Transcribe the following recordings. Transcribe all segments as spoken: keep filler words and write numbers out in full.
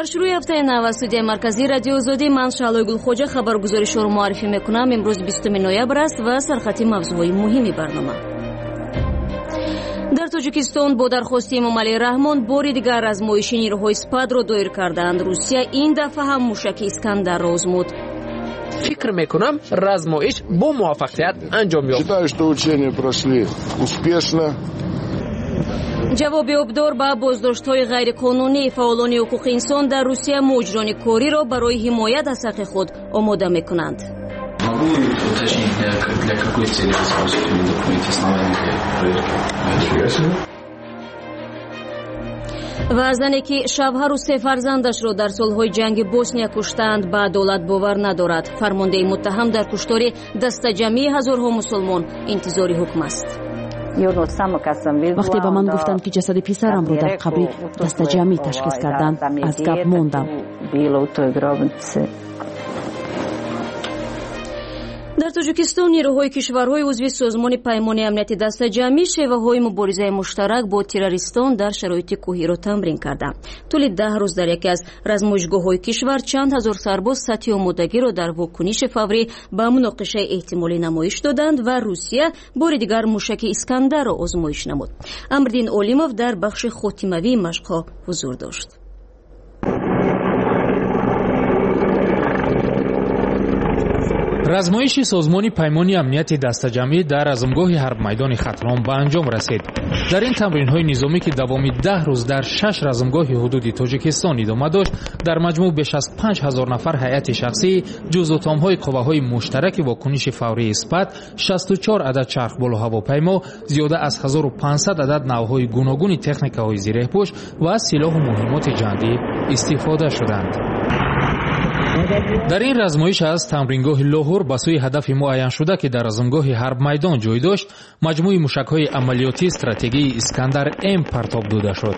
дар шурӯи ҳафтаи нав аз студияи марказии радиои озодӣ ман Шаҳлои Гулхоҷа хабаргузори шуро муаррифӣ мекунам. имрӯз бистуми ноябр аст ва сархати мавзӯъҳои муҳими барнома. дар Тоҷикистон бо дархости Эмомалӣ Раҳмон бори дигар азмоиши нирӯҳои спадро доир карданд. Русия ин дафъа ҳам мушаки Искандарро озмуд. Фикр мекунам размоиш бо муваффақият анҷом ёфт. Считаю, что учения прошли успешно. ҷавоби обдор ба боздоштҳои ғайриқонунии фаъолони ҳуқуқи инсон дар Русия муҷрони кориро барои ҳимоят аз ҳаққи худ омода мекунанд. Могу уточнить, для, для какой цели вы используете документы основания проверки? ва зане ки шавҳару се фарзандашро дар солҳои ҷанги Босния куштаанд ба адолат бовар надорад. Фармондаи муттаҳам дар куштори дастаҷамии ҳазорҳо мусулмон интизори ҳукм аст. вақте ба ман гуфтанд ки ҷасади писарамро дар қабри дастаҷамӣ ташхис карданд, аз гап мондам. дар Тоҷикистон нирӯҳои кишварҳои узви созмони паймони амнияти дастаҷамӣ шеваҳои муборизаи муштарак бо террористон дар шароити кӯҳиро тамрин карданд. тӯли даҳ рӯз дар яке аз размоишгоҳҳои кишвар чанд ҳазор сарбоз сатҳи омодагиро дар вокуниши фаврӣ ба муноқишаи эҳтимолӣ намоиш доданд ва Русия бори дигар мушаки Искандарро озмоиш намуд. Амрдин Олимов дар бахши хотимавии машқҳо ҳузур дошт. размоиши созмони паймони амнияти дастаҷамӣ дар азмгоҳи ҳарбмайдони Хатрон ба анҷом расид. дар ин тамринҳои низомӣ ки давоми даҳ рӯз дар шаш размгоҳи ҳудуди Тоҷикистон идома дошт, дар маҷмӯъ беш аз панҷ ҳазор нафар ҳайати шахсӣ ҷузу томҳои қувваҳои муштараки вокуниши фаврии Испат, шасту чор адад чархболоҳавопаймо, зиёда аз ҳазору панҷсад адад навъҳои гуногуни техникаҳои зирехпӯш ва силоҳу муҳимоти ҷангӣ истифода шуданд. дар ин размоиш аз тамрингоҳи Лоҳур ба сӯи ҳадафи муайяншуда ки дар азмгоҳи ҳарбмайдон ҷой дошт, маҷмӯи мушакҳои амалиётии стратегии Искандар М партоб дода шуд.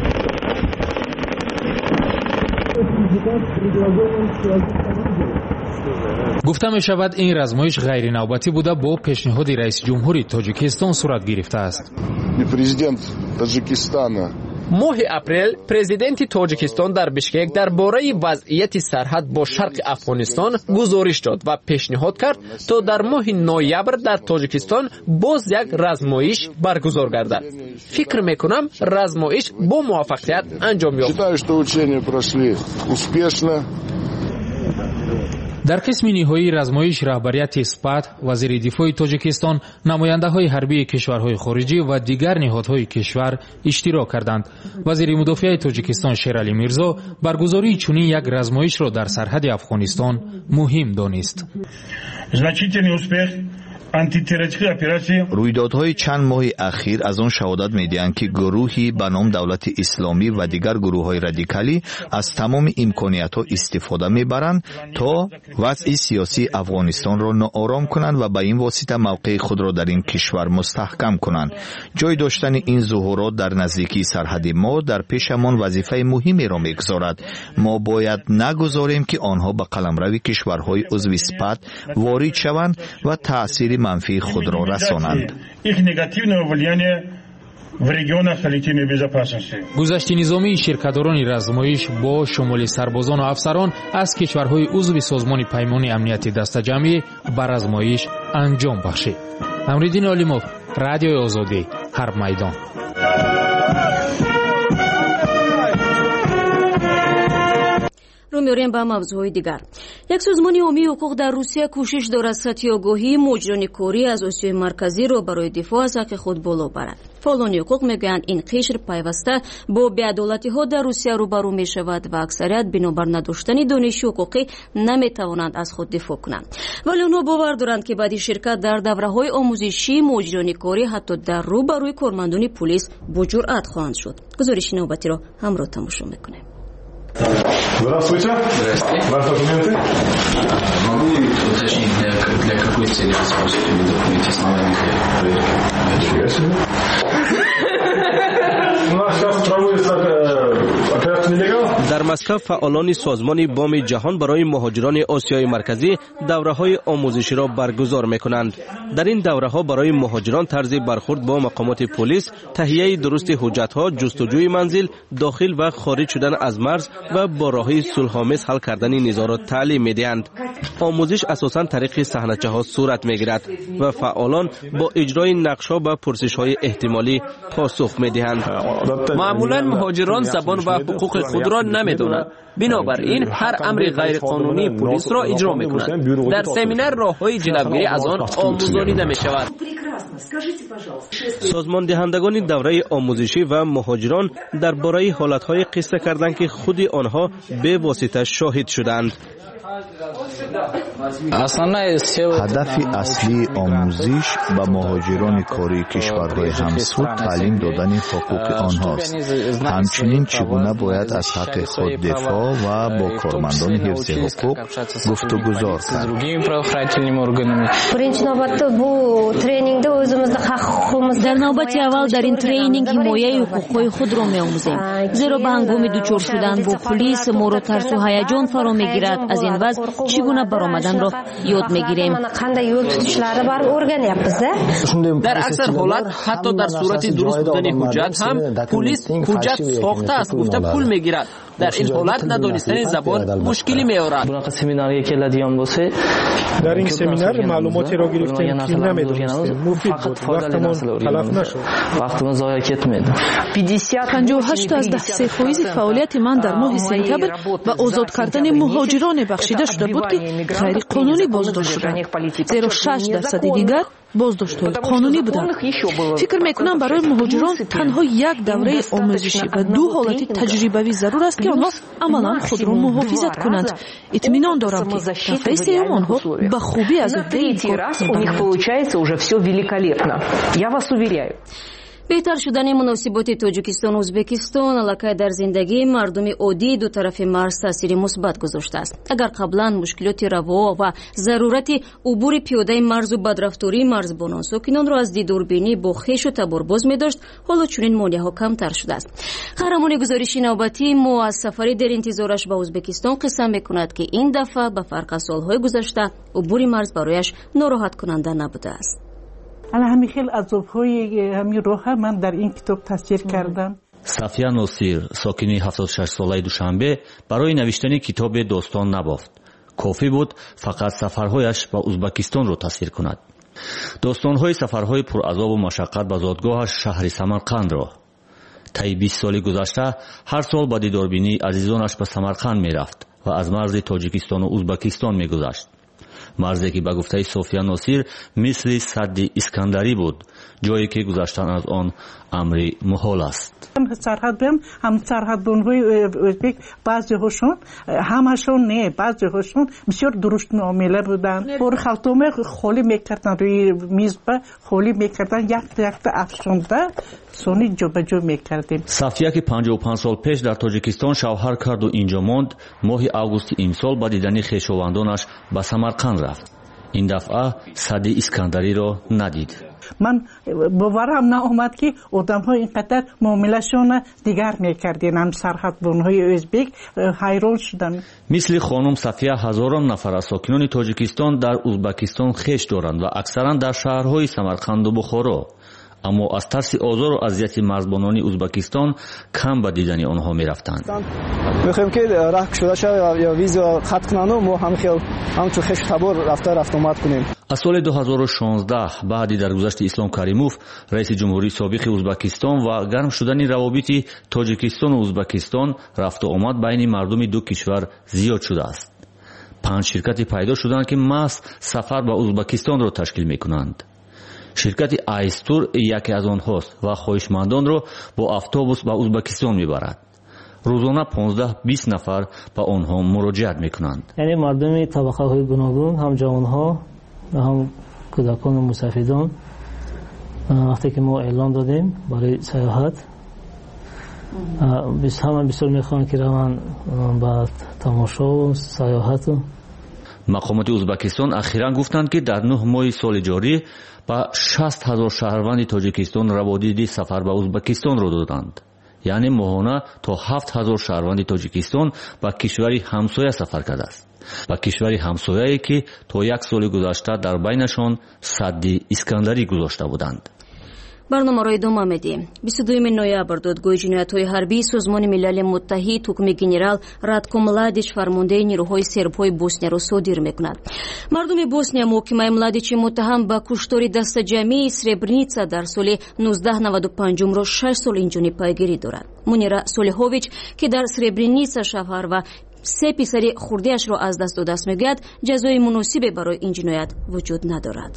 гуфта мешавад ин размоиш ғайринавбатӣ буда бо пешниҳоди раиси ҷумҳури Тоҷикистон сурат гирифтааст. Президент Таҷикистона моҳи апрел президенти Тоҷикистон дар Бишкек дар бораи вазъияти сарҳад бо шарқи Афғонистон гузориш дод ва пешниҳод кард то дар моҳи ноябр дар Тоҷикистон боз як размоиш баргузор гардад. фикр мекунам размоиш бо муваффақият анҷом ёфт. Считаю, что учения прошли успешно. дар қисми ниҳоии размоиш раҳбарияти Спат, вазири дифои Тоҷикистон, намояндаҳои ҳарбии кишварҳои хориҷӣ ва дигар неҳодҳои кишвар иштирок карданд. вазири мудофиаи Тоҷикистон Шералӣ Мирзо баргузории чунин як размоишро дар сарҳади Афғонистон муҳим донист. Значительный успех рӯйдодҳои чанд моҳи ахир аз он шаҳодат медиҳанд ки гурӯҳи ба ном давлати исломӣ ва дигар гурӯҳҳои радикалӣ аз тамоми имкониятҳо истифода мебаранд то вазъи сиёсии Афғонистонро ноором кунанд ва ба ин восита мавқеи худро дар ин кишвар мустаҳкам кунанд. ҷой доштани ин зуҳурот дар наздикии сарҳади мо дар пешамон вазифаи муҳимеро мегузорад. мо бояд нагузорем ки онҳо ба қаламрави кишварҳои узви Спат ворид шаванд ва таъсири манфии худро расонанд. гузашти низомии ширкатдорони размоиш бо шумоли сарбозону афсарон аз кишварҳои узви созмони паймони амнияти дастаҷамӣ ба размоиш анҷом бахшид. Амриддин Олимов, Радиои Озодӣ, Ҳарбмайдон. меорем ба мавзӯъҳои дигар. як созмони оммии ҳуқуқ дар Русия кӯшиш дорад сатҳи огоҳии муҷроникорӣ аз Осиёи Марказиро барои дифоъ аз ҳаққи худ боло барад. фаъолони ҳуқуқ мегӯянд ин қишр пайваста бо беадолатиҳо дар Русия рӯбарӯ мешавад ва аксарият бинобар надоштани дониши ҳуқуқӣ наметавонанд аз худ дифоъ кунанд. вале онҳо бовар доранд ки баъди ширкат дар давраҳои омӯзишии муҷроникорӣ ҳатто дар рӯбарӯи кормандони пулис бо ҷуръат хоҳанд шуд. гузориши навбатиро ҳамроҳ тамошо мекунем. Здравствуйте. Здравствуйте. Ваши документы? Могу уточнить, для, для какой цели вы используете документы основания проверки? Ничего себе. У нас сейчас проводится операция «Нелегал». дар مسکو فعالان سازمان بام جهان برای مهاجران آسیای مرکزی دوره‌های آموزشی را برگزار می‌کنند. در این دوره‌ها برای مهاجران طرز برخورد با مقامات پلیس، تهیه درست حجت‌ها، جستجوی منزل، داخل و خارج شدن از مرز و با راه‌های صلح‌آمیز حل کردن نیزها را تعلیم می‌دهند. آموزش اساساً طریق صحنه‌چه‌ها صورت می‌گیرد و فعالان با اجرای نقش‌ها و پرسش‌های احتمالی پاسخ می‌دهند. معمولاً مهاجران زبان و حقوق خود را نمی‌دانند. بنابراین هر امر غیر قانونی پلیس را اجرا می‌کنند. در سمینار راه‌های جلوگیری از آن آموزانیده می‌شود. سازمان دهندگان دوره آموزشی و مهاجران درباره حالت‌های قصه کردند که خود آنها به واسطه شاهد شدند. هدف اصلی آموزش به مهاجران کاری کشورهای همسو تعلیم دادن حقوق آنهاست. همچنین چگونه باید از حق خود دفاع و با کارمندان حفظ حقوق گفتگوزار کرد. در نوبت اول در این ترینینگ حمایه حقوق‌های خود را می‌آموزیم، زیرا به هنگام دچار شدن با پلیس ما را ترس و هیجان فرا می‌گیرد. از این وضع چگونه برآمدن را یاد می‌گیریم. در اکثر حالات حتی در صورت درست بودن حجت هم پلیس حجت ساخته است گفته پول می‌گیرد. در این حالت ندانستن زبان مشکلی می‌آورد. در این سمینار معلوماتی را گرفتیم که نمی‌دانستیم. مفید بود. وقتمان تلف نشد. پنجاه و هشت از ده سه فیصد فعالیت من در ماه سپتامبر و آزاد کردن مهاجران بخشیده شده بود که غیر قانونی بازداشت شدند، زیرا شش درصد دیگر بازداشت‌های قانونی بودند. فکر می‌کنم برای مهاجران تنها یک دوره آموزشی و دو حالت تجربوی ضرور است که آنها عملاً خود را محافظت کنند. اطمینان دارم که دفعه سوم آنها به خوبی از عهده این کار می‌برند. بهتر شدن مناسبات تاجیکستان و ازبکستان الکی در زندگی مردم عادی دو طرف مرز تاثیر مثبت گذاشته است. اگر قبلا مشکلات روا و ضرورت عبور پیاده مرز و بدرفتاری مرزبانان ساکنان را از دیداربینی با خویش و تبارباز می داشت، حالا چنین مانعها کمتر شده است. قهرمان گزارش نوبتی ما از سفری در انتظارش به ازبکستان قسم میکند که این دفعه به فرق از سالهای گذشته عبور مرز برایش ناراحت کننده نبوده است. انا همین خیلی عذاب‌های همین راه من در این کتاب تصویر کردم. صفیه ناصیر ساکنی هفتاد و شش ساله دوشنبه برای نوشتن کتاب داستان نبافت. کافی بود فقط سفرهایش به ازبکستان را تصویر کند. داستانهای سفرهای پرعذاب و مشقت به زادگاهش شهر سمرقند را. طی بیست سال گذشته هر سال با دیداربینی عزیزانش به سمرقند میرفت و از مرز تاجیکستان و ازبکستان میگذشت. مرزی که به گفته صفیه ناصیر مثل سد اسکندری بود، جایی که گذشتن از آن امری محال است. سرحد بیم هم سرحد بونهای ازبک بعضی هاشون همشون نه بعضی هاشون بسیار درست معامله بودن. پر خلطومه خالی میکردن روی میز به خالی میکردن یک یک افشونده سونی جو به جو میکردیم. صفیه که پنجاه و پنج سال پیش در تاجیکستان شوهر کرد و اینجا ماند، ماه آگوست امسال با دیدن خویشاوندانش به سمرقند رفت. این دفعه سد اسکندری را ندید. من باورم ناامد که آدم ها اینقدر معاملهشون دیگر میکردین. هم سرحد بونهای ازبک حیران شدن. مثل خانم صفیه هزاران نفر از ساکنان تاجیکستان در ازبکستان خویش دارند و اکثرا در شهرهای سمرقند و بخارا، اما از ترس آزار و اذیت مرزبانان ازبکستان کم به دیدن آنها میرفتند. میخوایم که راه شده شود یا ویزا خط کنند و ما هم خیلی همچون خوش تبار رفته رفت آمد کنیم. از سال دو هزار و شانزده بعد درگذشت اسلام کریموف رئیس جمهوری سابق ازبکستان و گرم شدن روابط تاجیکستان و ازبکستان رفت و آمد بین مردم دو کشور زیاد شده است. پنج شرکتی پیدا شدند که محض سفر به ازبکستان را تشکیل میکنند. شرکت آیستور یکی از آنهاست و خواهشمندان را با اتوبوس به ازبکستان میبرد. روزانه پانزده بیست نفر به آنها مراجعت میکنند. یعنی مردم طبقه های گوناگون، هم جوانها و هم کودکان و مسافران، وقتی که ما اعلان دادیم برای سیاحت، بیست همه بسیار میخوان که روان به تماشا و سیاحت. مقامات ازبکستان اخیراً گفتند که در نه ماه سال جاری با شصت هزار شهروند تاجیکستان روادید سفر به ازبکستان را دادند. яъне моҳона то ҳафт ҳазор шаҳрванди тоҷикистон ба кишвари ҳамсоя сафар кардааст, ба кишвари ҳамсояе ки то як соли гузашта дар байнашон садди искандарӣ гузошта буданд. барномаро идома медиҳем. бисту дуюми ноябр додгоҳи ҷиноятҳои ҳарбии Созмони Милали Муттаҳид ҳукми генерал Радко Младич фармондаи нирӯҳои сербҳои Боснияро содир мекунад. мардуми Босния муҳокимаи Младичи муттаҳам ба куштори дастаҷамии Сребреница дар соли нуздаҳ наваду панҷумро шаш сол инҷониб пайгирӣ дорад. Мунира Солиҳович, ки дар Сребреница шавҳар ва се писари хурдиашро аз даст додааст, мегӯяд ҷазои муносибе барои ин ҷиноят вуҷуд надорад.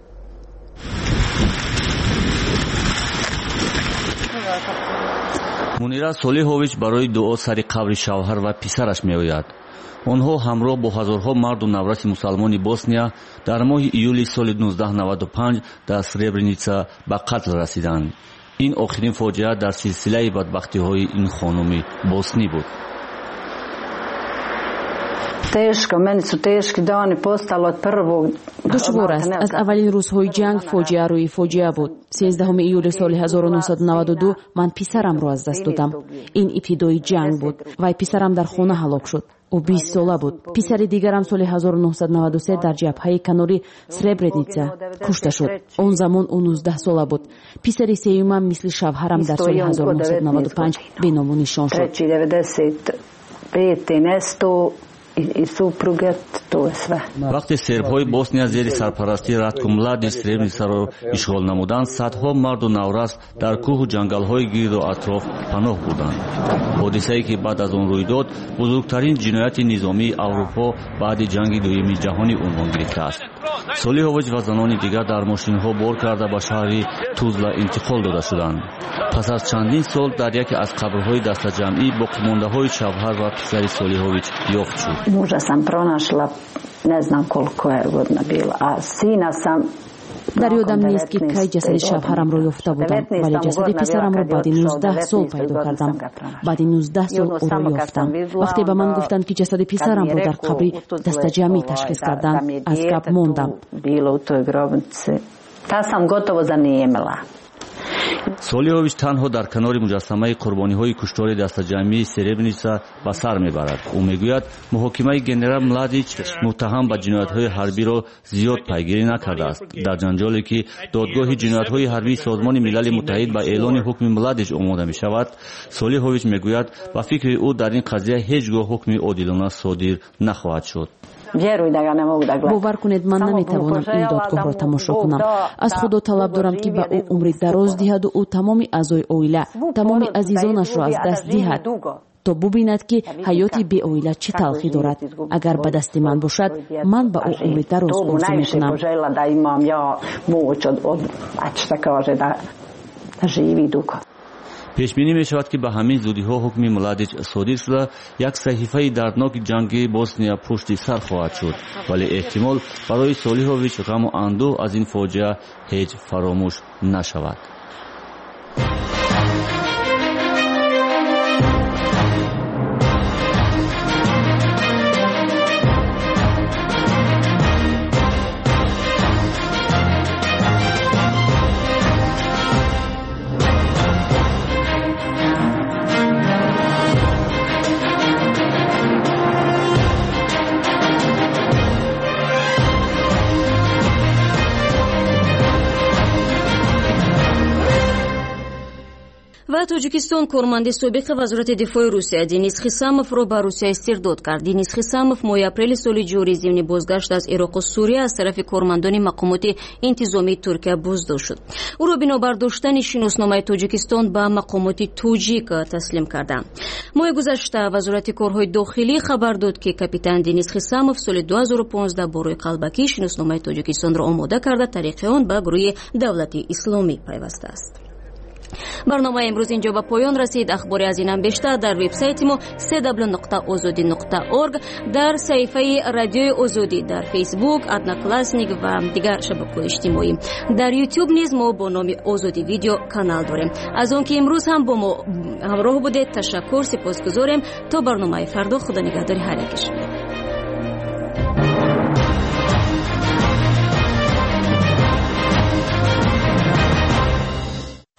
мунира Солиҳович барои дуо сари қабри шавҳар ва писараш меояд. онҳо ҳамроҳ бо ҳазорҳо марду навраси мусалмони Босния дар моҳи июли соли нуздаҳ наваду панҷ дар Сребреница ба қатл расиданд. ин охирин фоҷиа дар силсилаи бадбахтиҳои ин хонуми боснӣ буд. душвор аст. аз аввалин рӯзҳои ҷанг фоҷиа рӯи фоҷиа буд. сенздаҳуми июли соли ҳазору нуҳсаду наваду ду ман писарамро аз даст додам. ин ибтидои ҷанг буд. вай писарам дар хона ҳалок шуд. ӯ бист сола буд. писари дигарам соли ҳазору нуҳсаду наваду се дар ҷабҳаи канори Сребреница кушта шуд. он замон ӯ нуздаҳ сола буд. писари сеюмам мисли шавҳарам дар соли ҳазору нуҳсаду наваду панҷ беному нишон шуд. вақте сербҳои Босния зери сарпарастии Радко Младич Сребреницаро ишғол намуданд, садҳо марду наврас дар кӯҳу ҷангалҳои гирду атроф паноҳ бурданд. ҳодисае ки баъд аз он рӯй дод, бузургтарин ҷинояти низомии Аврупо баъди ҷанги дуюми ҷаҳонӣ унвон гирифтааст. Солиҳович ва занони дигар дар мошинҳо бор карда ба шаҳри Тузла интиқол дода шуданд. пас аз чандин сол дар яке аз қабрҳои дастаҷамъӣ боқимондаҳои шавҳар ва писари Солиҳович ёфт шуд. Muža sam pronašla, ne znam koliko je godina bila, a sina sam дар ёдам нест ки кай ҷасади шавҳарамро ёфта будам, вале ҷасади писарамро баъди нуздаҳ сол пайдо кардам. баъди нуздаҳ сол ӯро ёфтам. вақте ба ман гуфтанд ки ҷасади писарамро дар қабри дастаҷамӣ ташхис карданд, аз гап мондам. Солиҳович танҳо дар канори муҷассамаи қурбониҳои куштори дастаҷамъии Сребреница ба сар мебарад. ӯ мегӯяд муҳокимаи генерал Младич муттаҳам ба ҷиноятҳои ҳарбиро зиёд пайгирӣ накардааст. дар ҷанҷоле ки додгоҳи ҷиноятҳои ҳарбии Созмони Милали Муттаҳид ба эълони ҳукми Младич омода мешавад, Солиҳович мегӯяд ба фикри ӯ дар ин қазия ҳеҷ гоҳ ҳукми одилона содир нахоҳад шуд. бовар кунед, ман наметавонам ин додгоҳро тамошо кунам. аз худо талаб дорам ки ба ӯ умри дароз диҳаду ӯ тамоми аъзои оила, тамоми азизонашро аз даст диҳад, то бубинад ки ҳаёти беоила чӣ талхӣ дорад. агар ба дасти ман бошад, ман ба ӯ умри дароз орзу мекунам. пешбинӣ мешавад ки ба ҳамин зудиҳо ҳукми Младич содир шуда, як саҳифаи дардноки ҷанги Босния пушти сар хоҳад шуд, вале эҳтимол барои Солиҳович ғаму андӯҳ аз ин фоҷиа ҳеҷ фаромӯш нашавад. ва тоҷикистон корманди собиқи вазорати дифои Русия Денис Хисамовро ба Русия истирдод кард. Денис Хисамов моҳи апрели соли ҷорӣ зимни бозгашт аз Ироқу Суриya аз тарафи кормандони мақомоти интизомии Туркия буздошт шуд. ӯро бинобар доштани шиносномаи Тоҷикистон ба мақомоти тоҷик таслим карданд. моҳи гузашта вазорати корҳои дохилӣ хабар дод ки капитан Денис Хисамов соли ду ҳазору понздаҳ борои қалбакӣ шиносномаи Тоҷикистонро омода карда тариқи он ба гурӯҳи Давлати Исломӣ пайвастааст. барномаи имрӯз инҷо ба поён расид. ахбори аз инам бештар дар вебсайти мо се дабл ю нуқта озодӣ нуқта орг, дар саҳифаи радиои озодӣ, дар фейсбук, одноклассник ва дигар шабакаҳои иҷтимоӣ. дар ютуб низ мо бо номи озодӣ видео канал дорем. аз он ки имрӯз ҳам бо мо ҳамроҳ будед ташаккур сипосгузорем. то барномаи фардо, худо нигаҳдори ҳар яке шумо.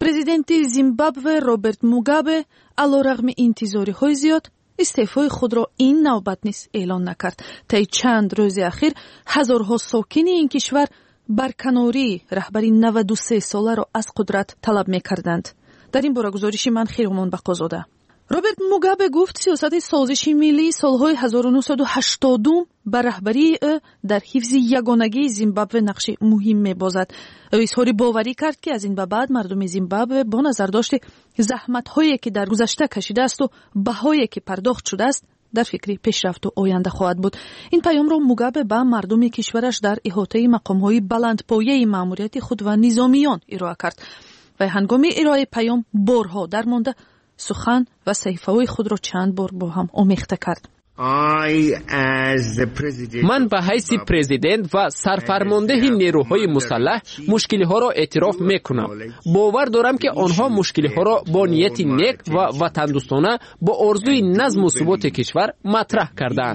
президенти Зимбабве Роберт Мугабе алорағми интизориҳои зиёд истеъфои худро ин навбат низ эълон накард. таи чанд рӯзи ахир ҳазорҳо сокини ин кишвар барканории раҳбари наваду се соларо аз қудрат талаб мекарданд. дар ин бора гузориши ман Хиромон Бақозода. роберт Мугабе гуфт сиёсати созиши миллии солҳои ҳазору нӯҳсаду ҳаштодум ба раҳбарии ӯ дар ҳифзи ягонагии Зимбабве нақши муҳим мебозад. ӯ изҳори боварӣ кард ки аз ин ба баъд мардуми Зимбабве бо назардошти заҳматҳое ки дар гузашта кашидаасту баҳое ки пардохт шудааст дар фикри пешрафту оянда хоҳад буд. ин паёмро Мугабе ба мардуми кишвараш дар иҳотаи мақомҳои баландпояи маъмурияти худ ва низомиён ироа кард. вай ҳангоми ироаи паём борҳо дармонда сухан ва саҳифаҳои худро чанд бор бо ҳам омехта кард. ман ба ҳайси президент ва сарфармондеҳи нерӯҳои мусаллаҳ мушкилиҳоро эътироф мекунам. бовар дорам ки онҳо мушкилиҳоро бо нияти нек ва ватандӯстона бо орзуи назму суботи кишвар матраҳ кардаанд.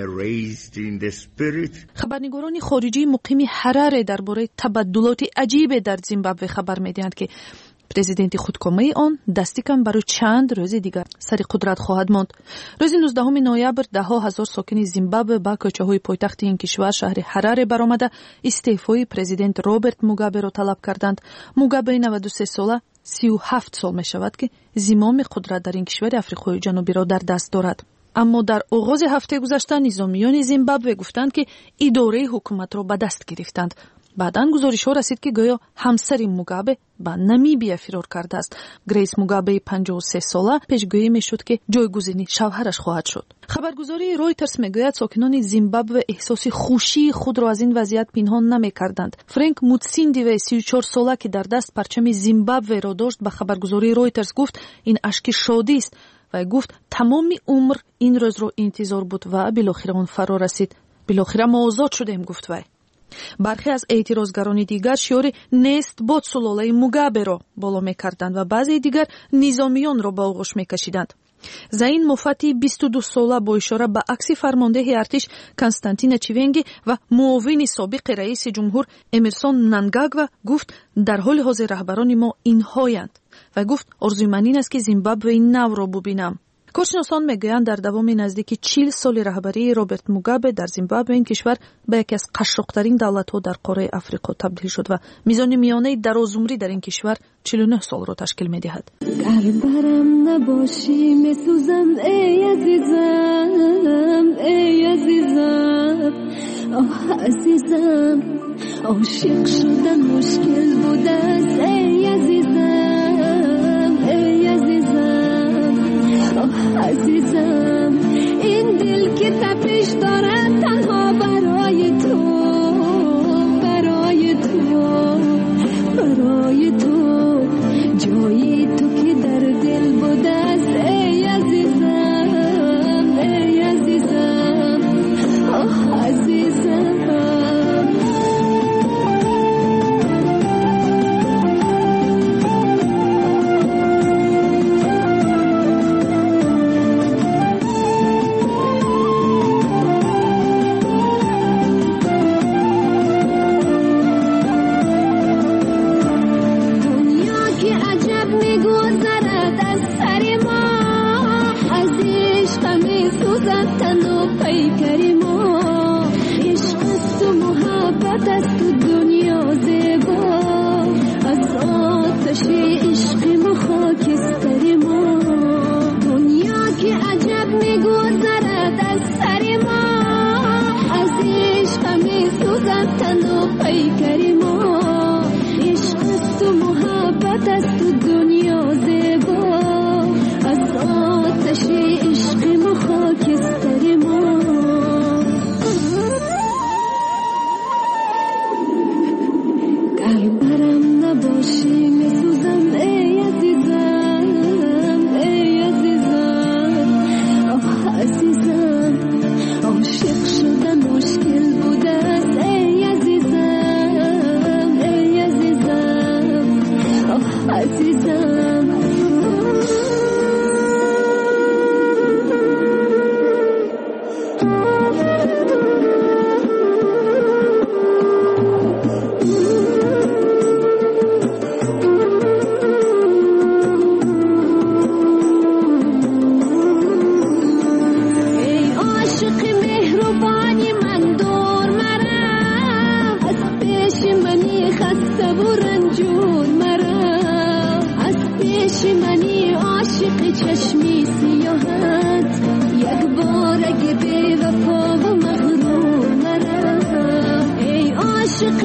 хабарнигорони хориҷии муқими Ҳараре дар бораи табаддулоти аҷибе дар Зимбабве хабар медиҳанд ки президенти худкомаи он дасти кам барои чанд рӯзи дигар сари қудрат хоҳад монд. рӯзи нуздаҳуми ноябр даҳо ҳазор сокини Зимбабве ба кӯчаҳои пойтахти ин кишвар шаҳри Ҳараре баромада истеъфои президент Роберт Мугаберо талаб карданд. Мугабеи наваду се сола сию ҳафт сол мешавад ки зимоми қудрат дар ин кишвари Африқои ҷанубиро дар даст дорад. аммо дар оғози ҳафтаи гузашта низомиёни Зимбабве гуфтанд ки идораи ҳукуматро ба даст гирифтанд. баъдан гузоришҳо расид ки гӯё ҳамсари Мугабе ба Намибия фирор кардааст. Грейс Мугабеи панҷоҳу се сола пешгӯӣ мешуд ки ҷойгузини шавҳараш хоҳад шуд. хабаргузории Reuters мегӯяд сокинони Зимбабве эҳсоси хушии худро аз ин вазъият пинҳон намекарданд. Фрэнк Мутсиндиве си و چهار сола ки дар даст парчами Зимбабверо дошт ба хабаргузории Reuters гуфт ин ашки шодист. вай гуфт тамоми умр ин рӯзро интизор буд ва билохира он фаро расид. билохира мо озод шудем, гуфт вай. бархе аз эътирозгарони дигар шиёри нест бод сулолаи Мугаберо боло мекарданд ва баъзеи дигар низомиёнро ба оғӯш мекашиданд. Заин Мофати бисту ду сола бо ишора ба акси фармондеҳи артиш Константина Чивенги ва муовини собиқи раиси ҷумҳур Эмерсон Мнангагва гуфт дар ҳоли ҳозир раҳбарони мо инҳоянд. вай гуфт орзуи ман ин аст ки Зимбабвеи навро бубинам. коршиносон мегӯянд дар давоми наздики чил соли раҳбарии Роберт Мугабе дар Зимбабве ин кишвар ба яке аз қашшоқтарин давлатҳо дар қораи Африқо табдил шуд ва мизони миёнаи дарозумрӣ дар ин кишвар чилу нӯҳ солро ташкил медиҳад. Карбарам набоши месӯзам эй азизам эй азизам оҳ азизам ошиқ шудан мушкил будааст эй азизам эй азизам оҳ азизам ин дил ки тапиш дорад танҳо барои ту барои ту барои ту ҷои ту ки дар дил будааст эй азизам эй азизам оҳ азизам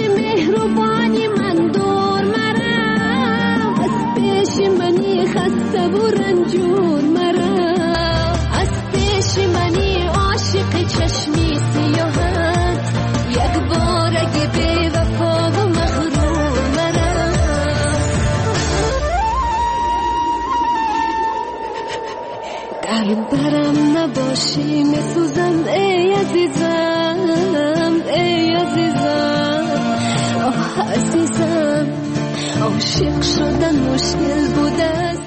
مهربانی من دور مرا از پیش منی خسته و رنجور مرا از پیش منی عاشق چشمی سیاحت یک بار اگه بی وفا و مغرور مرا قلب برم نباشی میسوزم ای عزیزم ای عزیزم آه عزیزم عاشق شدن مشکل بوده است.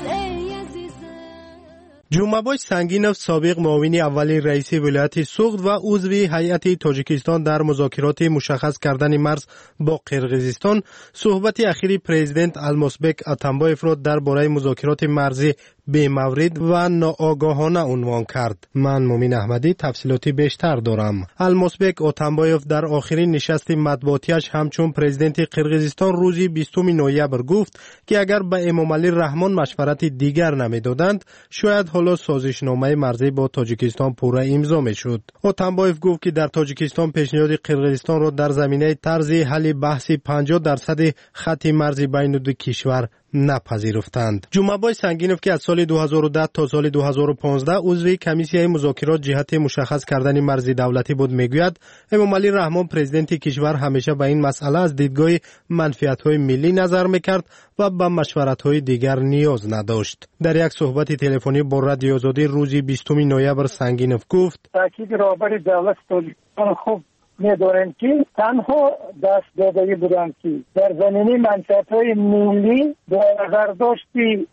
جمعه‌باش سنگینов سابق معاون اول رئیس ولایت سوغد و عضو هیئت تاجیکستان در مذاکرات مشخص کردن مرز با قرقیزستان صحبت اخیر پرزیدنت المازبک اتامبایف را درباره مذاکرات مرزی به مورد و ناآگاهانه عنوان کرد. من مومین احمدی تفصیلاتی بیشتر دارم. المازبک اتامبایف در آخرین نشست مطبوعاتیش همچون پرزیدنت قرقیزستان روز بیستم نوامبر گفت که اگر به امامعلی رحمان مشورت دیگر نمیدادند شاید حالا سازشنامه مرزی با تاجیکستان پورا امضا میشد. اتامبایف گفت که در تاجیکستان پیشنهاد قرقیزستان را در زمینه طرز حل بحث پنجاه درصد خط مرزی بین دو کشور نپذیرفتند. جمعه‌باش سنگینov که از سال دو هزار و ده تا سال دو هزار و پانزده عضو کمیسیای مذاکرات جهت مشخص کردن مرز دولتی بود میگوید امامعلی رحمان پرزیدنت کشور همیشه به این مسئله از دیدگاه منفعت‌های ملی نظر میکرد و به مشورت‌های دیگر نیاز نداشت. در یک صحبت تلفنی با رادیو آزادی روز بیستم نوامبر سنگینov گفت تاکید رابطه دولت تاجیکستان خوب می‌دانیم که تنها دست دادگی بودند که در زمینه منفعت‌های ملی با نظرداشت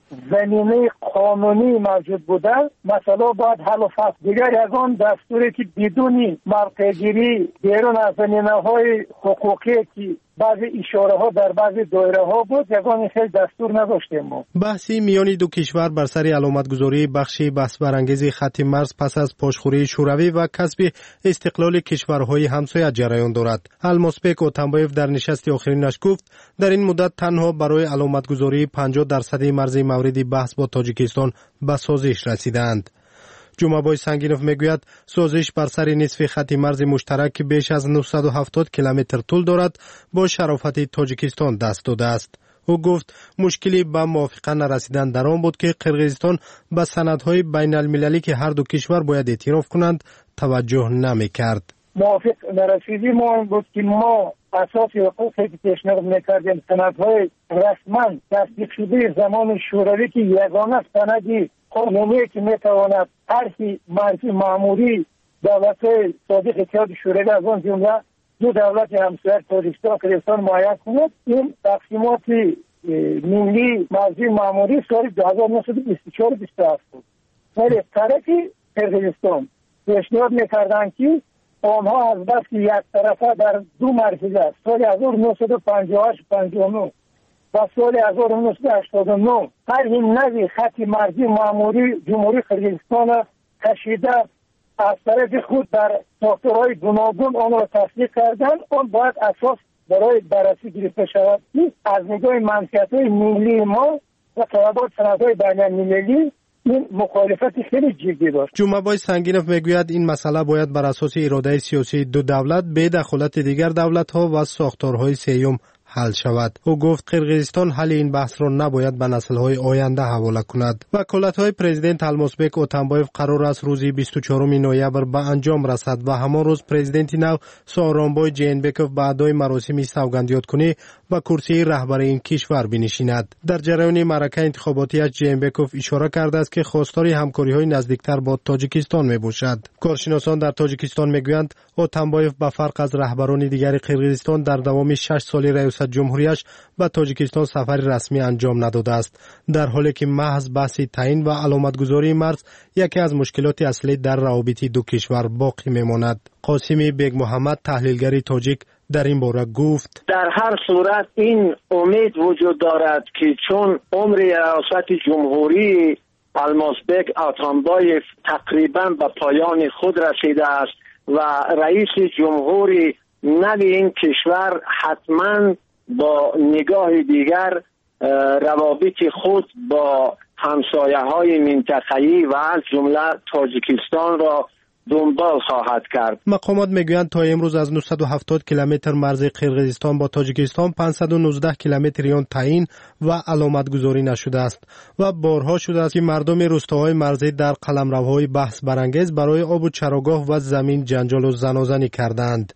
زمینه قانونی موجود بوده مسئله باید حل و فصل. دیگر از آن دستوری که بدون موقع‌گیری بیرون از زمینه‌های حقوقی که بعضی اشاره ها در بعضی دایره ها بود یگان خیلی دستور نداشتیم ما. بحثی میان دو کشور بر سر علامتگذاری بخشی بحث برانگیز خط مرز پس از پاشخوری شوروی و کسب استقلال کشورهای همسایه جریان دارد. المازبک اتامبایف در نشست آخرینش گفت در این مدت تنها برای علامتگذاری پنجاه درصد مرز مورد بحث با تاجیکستان به سازش رسیدند. جمعه‌باش سنگینov میگوید سازش بر سر نصف خط مرز مشترک که بیش از نهصد و هفتاد کیلومتر طول دارد با شرافت تاجیکستان دست داده است. او گفت مشکلی به موافقه نرسیدن در آن بود که قرقیزستان به سندهای بین المللی که هر دو کشور باید اعتراف کنند توجه نمیکرد. موافق نرسیدی ما این بود که ما اساس حقوقی که پیشنهاد میکردیم سندهای رسما تصدیق شده زمان شوروی که یگانه سندی قانونی که میتواند طرح مرزی معمولی دولت صادق اتحاد شوروی از آن جمله دو دولت همسایه تاجیکستان و قرقیزستان معین کند این تقسیمات ملی مرزی معمولی سال دو هزار و نهصد و بیست و چهار بیست و هفت بود. ولی طرف قرقیزستان پیشنهاد میکردند که آنها از بس که یک طرفه در دو مرحله سال هزار و نهصد و پنجاه و هشت پنجاه و نه و سال هزار و نهصد و هشتاد و نه هر این نوی خط مرزی معمولی جمهوری قرقیزستان کشیده از طرف خود در ساختارهای گوناگون آن را تصدیق کردن آن باید اساس برای بررسی گرفته شود. از نگاه منفعت‌های ملی ما و طلبات سندهای بین المللی این مخالفت خیلی جدی داشت. جمعه‌باش سنگینov میگوید این مسئله باید بر اساس اراده سیاسی دو دولت به دخالت دیگر دولت‌ها و ساختارهای سیوم حل شود. او گفت قرقیزستان حل این بحث را نباید به نسل‌های آینده حواله کند. وکالت‌های پرزیدنت المازبک اتامبایف قرار است روز بیست و چهارم نوامبر به انجام رسد و همان روز پرزیدنت نو سوارونبای جینبکوف به ادای مراسم سوگندیادکنی و کرسی رهبری این کشور بنشیند. در جریان معرکه انتخاباتی جینبکوف اشاره کرده است که خواستار همکاری‌های نزدیکتر با تاجیکستان میباشد. کارشناسان در تاجیکستان میگویند اتامبایف به فرق از رهبران دیگر قرقیزستان در دوام شش سال ریاست جمهوریش به تاجیکستان سفر رسمی انجام نداده است، در حالی که محض بحث تعیین و علامتگذاری مرز یکی از مشکلات اصلی در روابط دو کشور باقی میماند. قاسمی بیگ محمد تحلیلگر تاجیک در این باره گفت در هر صورت این امید وجود دارد که چون عمر ریاست جمهوری المازبک اتامبایف تقریبا به پایان خود رسیده است و رئیس جمهوری نوی این کشور حتما با نگاه دیگر روابط خود با همسایه های منطقه‌ای و از جمله تاجیکستان را دنبال خواهد کرد. مقامات میگویند تا امروز از نهصد و هفتاد کیلومتر مرز قرقیزستان با تاجیکستان پانصد و نوزده کیلومتر آن تعیین و علامت گذاری نشده است و بارها شده است که مردم روستاهای مرزی در قلمروهای بحث برانگیز برای آب و چراگاه و زمین جنجال و زنازنی کردند.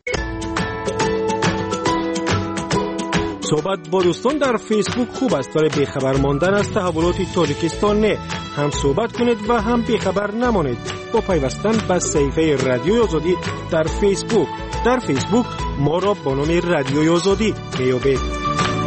صحبت با دوستان در فیسبوک خوب است ولی بیخبر ماندن از تحولات تاجیکستان نه. هم صحبت کنید و هم بیخبر نمانید با پیوستن به صفحه رادیوی آزادی در فیسبوک. در فیسبوک ما را با نام رادیوی آزادی میابید.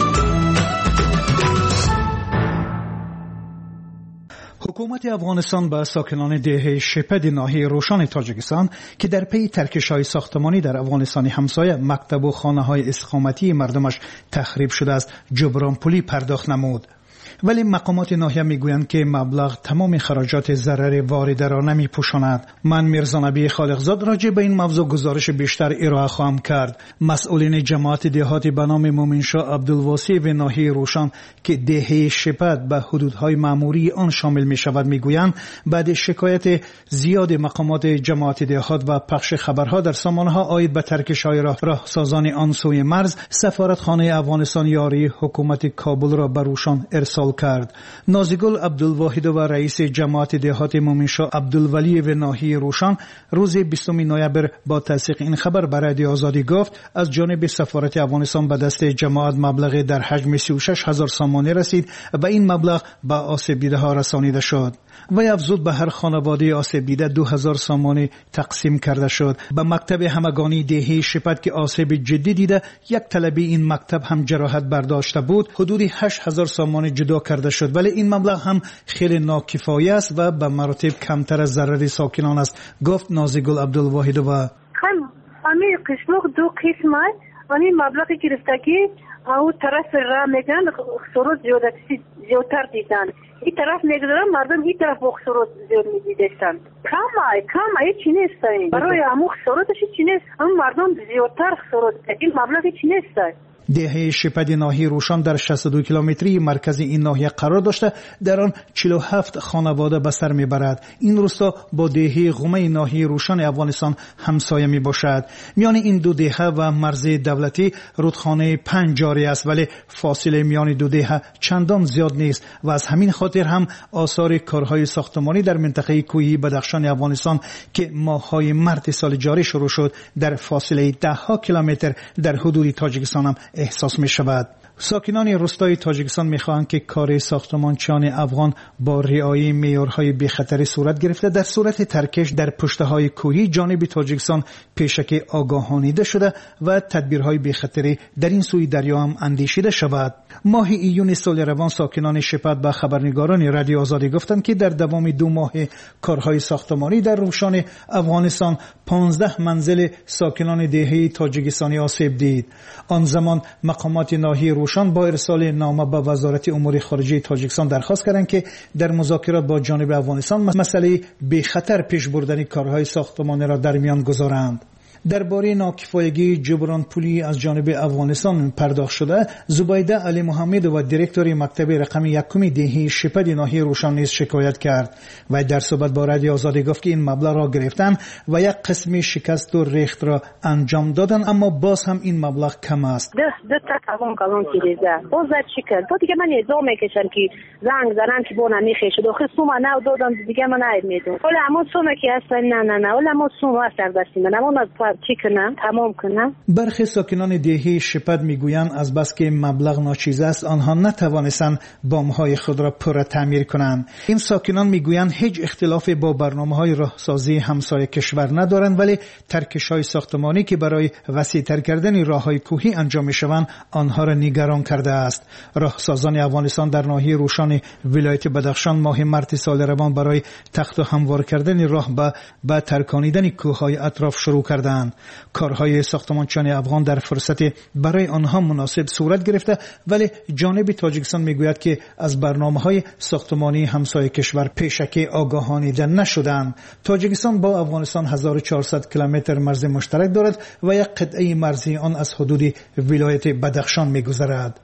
حکومت افغانستان به ساکنان دهه شپد ناحیه روشن تاجیکستان که در پی ترکش‌های ساختمانی در افغانستان همسایه مکتب و خانه‌های استقامتی مردمش تخریب شده است جبران پولی پرداخت نمود. ولی مقامات ناحیه میگویند که مبلغ تمام خراجات ضرر وارده را نمیپوشاند. من میرزا نبی خالقزاد راجع به این موضوع گزارش بیشتر ارائه خواهم کرد. مسئولین جماعت دهاتی به نام مومنشاه عبدالواسی و ناحیه روشن که دهه شپد به حدودهای مأموری آن شامل می شود میگویند بعد شکایت زیاد مقامات جماعت دهات و پخش خبرها در سامانه‌ها عاید به ترکش‌های راهسازان آن سوی مرز، سفارتخانه افغانستان یاری حکومت کابل را به روشن ارسال کرد. نازیگل عبدالواحد و رئیس جماعت دهات مومنشاه عبدالولی و ناحیه روشن روز بیستم نوامبر با تصدیق این خبر به رادیو آزادی گفت از جانب سفارت افغانستان به دست جماعت مبلغ در حجم سی و شش هزار سامانه رسید و این مبلغ به آسیب دیده ها رسانیده شد. و افزود به هر خانواده آسیب دیده دو هزار سامانه تقسیم کرده شد. به مکتب همگانی دهه شپد که آسیب جدی دیده یک طلبه این مکتب هم جراحت برداشته بود حدود هشت هزار سامانه جدا کرده شد ولی این مبلغ هم خیلی ناکفایه است و به مراتب کمتر از ضرر ساکنان است، گفت نازیگل عبدالواحد. و هم همین قسمت دو قسم است. همین مبلغ گرفتگی او طرف را میگن خسارات زیادتر دیدن، این طرف میگذارن مردم این طرف با خسارات زیاد میدیدن. کم ای کم ای چی نیست برای امو خساراتش چی نیست، هم مردم زیادتر خسارات این مبلغ چی نیست. دهه شپد ناحیه روشن در شصت و دو کیلومتری مرکز این ناحیه قرار داشته در آن چهل و هفت خانواده به سر میبرد. این روستا با دهه قومه ناحیه روشن افغانستان همسایه می باشد. میان این دو دهه و مرز دولتی رودخانه پنج جاری است ولی فاصله میان دو دهه چندان زیاد نیست و از همین خاطر هم آثار کارهای ساختمانی در منطقه کوهی بدخشان افغانستان که ماه‌های مارس سال جاری شروع شد در فاصله ده ها کیلومتر در حدود تاجیکستان هم احساس می شود. ساکنان روستای تاجیکستان می‌خواهند که کار ساختمانچیان افغان با رعایت معیارهای بی‌خطری صورت گرفته در صورت ترکش در پشته‌های کوهی جانب تاجیکستان پیشکی آگاهانیده شده و تدبیرهای بی‌خطری در این سوی دریا هم اندیشیده شود. ماه ایون سال روان ساکنان شپد به خبرنگاران رادیو آزادی گفتند که در دوام دو ماه کارهای ساختمانی در روشن افغانستان پانزده منزل ساکنان دهه تاجیکستانی آسیب دید. آن زمان مقامات ناحیه روشن با ارسال نامه به وزارت امور خارجه تاجیکستان درخواست کردند که در مذاکرات با جانب افغانستان مسئله بی خطر پیش بردن کارهای ساختمانی را در میان گذارند. درباره ناکفایگی جبران پولی از جانب افغانستان پرداخت شده، زبیده علی محمد و دیرکتور مکتب رقم یکم دهه شپد ناحیه روشن نیز شکایت کرد و در صحبت با رادیو آزادی گفت که این مبلغ را گرفتن و یک قسمی شکست و ریخت را انجام دادن اما باز هم این مبلغ کم است. دو دو تا کلون کلون کلیزه باز چیکار تو دیگه من ادعا میکشم که زنگ زدن که بونا میخشه دو خصم نه دادم دیگه من نید میدم ولی اما سومه که اصلا نه نه نه ولی اما سوم است در دست من اما چی کنم تمام کنم. برخی ساکنان دهه شپد میگویند از بس که مبلغ ناچیز است آنها نتوانستند بامهای خود را پر تعمیر کنند. این ساکنان میگویند هیچ اختلافی با برنامه‌های راهسازی همسایه کشور ندارند ولی ترکش‌های ساختمانی که برای وسیع‌تر کردن راه‌های کوهی انجام می‌شوند آنها را نگران کرده است. راهسازان افغانستان در ناحیه روشن ولایت بدخشان ماه مارس سال روان برای تخت و هموار کردن راه به با ترکاندن کوه‌های اطراف شروع کردند. کارهای ساختمانچیان افغان در فرصت برای آنها مناسب صورت گرفته ولی جانب تاجیکستان میگوید که از برنامه‌های ساختمانی همسایه کشور پیشکی آگاهانیده نشدند. تاجیکستان با افغانستان هزار و چهارصد کیلومتر مرز مشترک دارد و یک قطعه مرزی آن از حدود ولایت بدخشان میگذرد.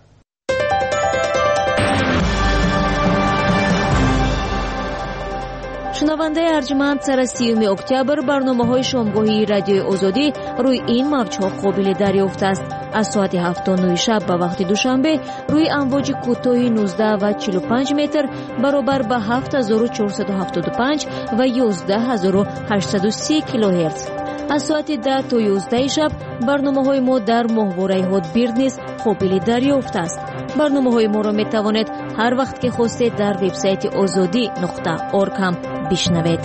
шунавандаи арҷманд, сара сиюми октябр барномаҳои шомгоҳии радиои озодӣ рӯи ин мавҷҳо қобили дарёфт аст. аз соати ҳафту нӯҳ шаб ба вақти душанбе рӯи амвоҷи кӯтоҳи нуздаҳ ва чилу панҷ метр баробар ба ҳафт ҳазору чорсаду ҳафтоду панҷ ва ёздаҳ ҳазору ҳаштсаду си килоҳерц. аз соати даҳ то ёздаҳи шаб барномаҳои мо дар моҳвораи ҳотбирд низ қобили дарёфт аст. барномаҳои моро метавонед ҳар вақт ки хостед дар вебсайти озодӣ нуқта орг ҳам бишнавед.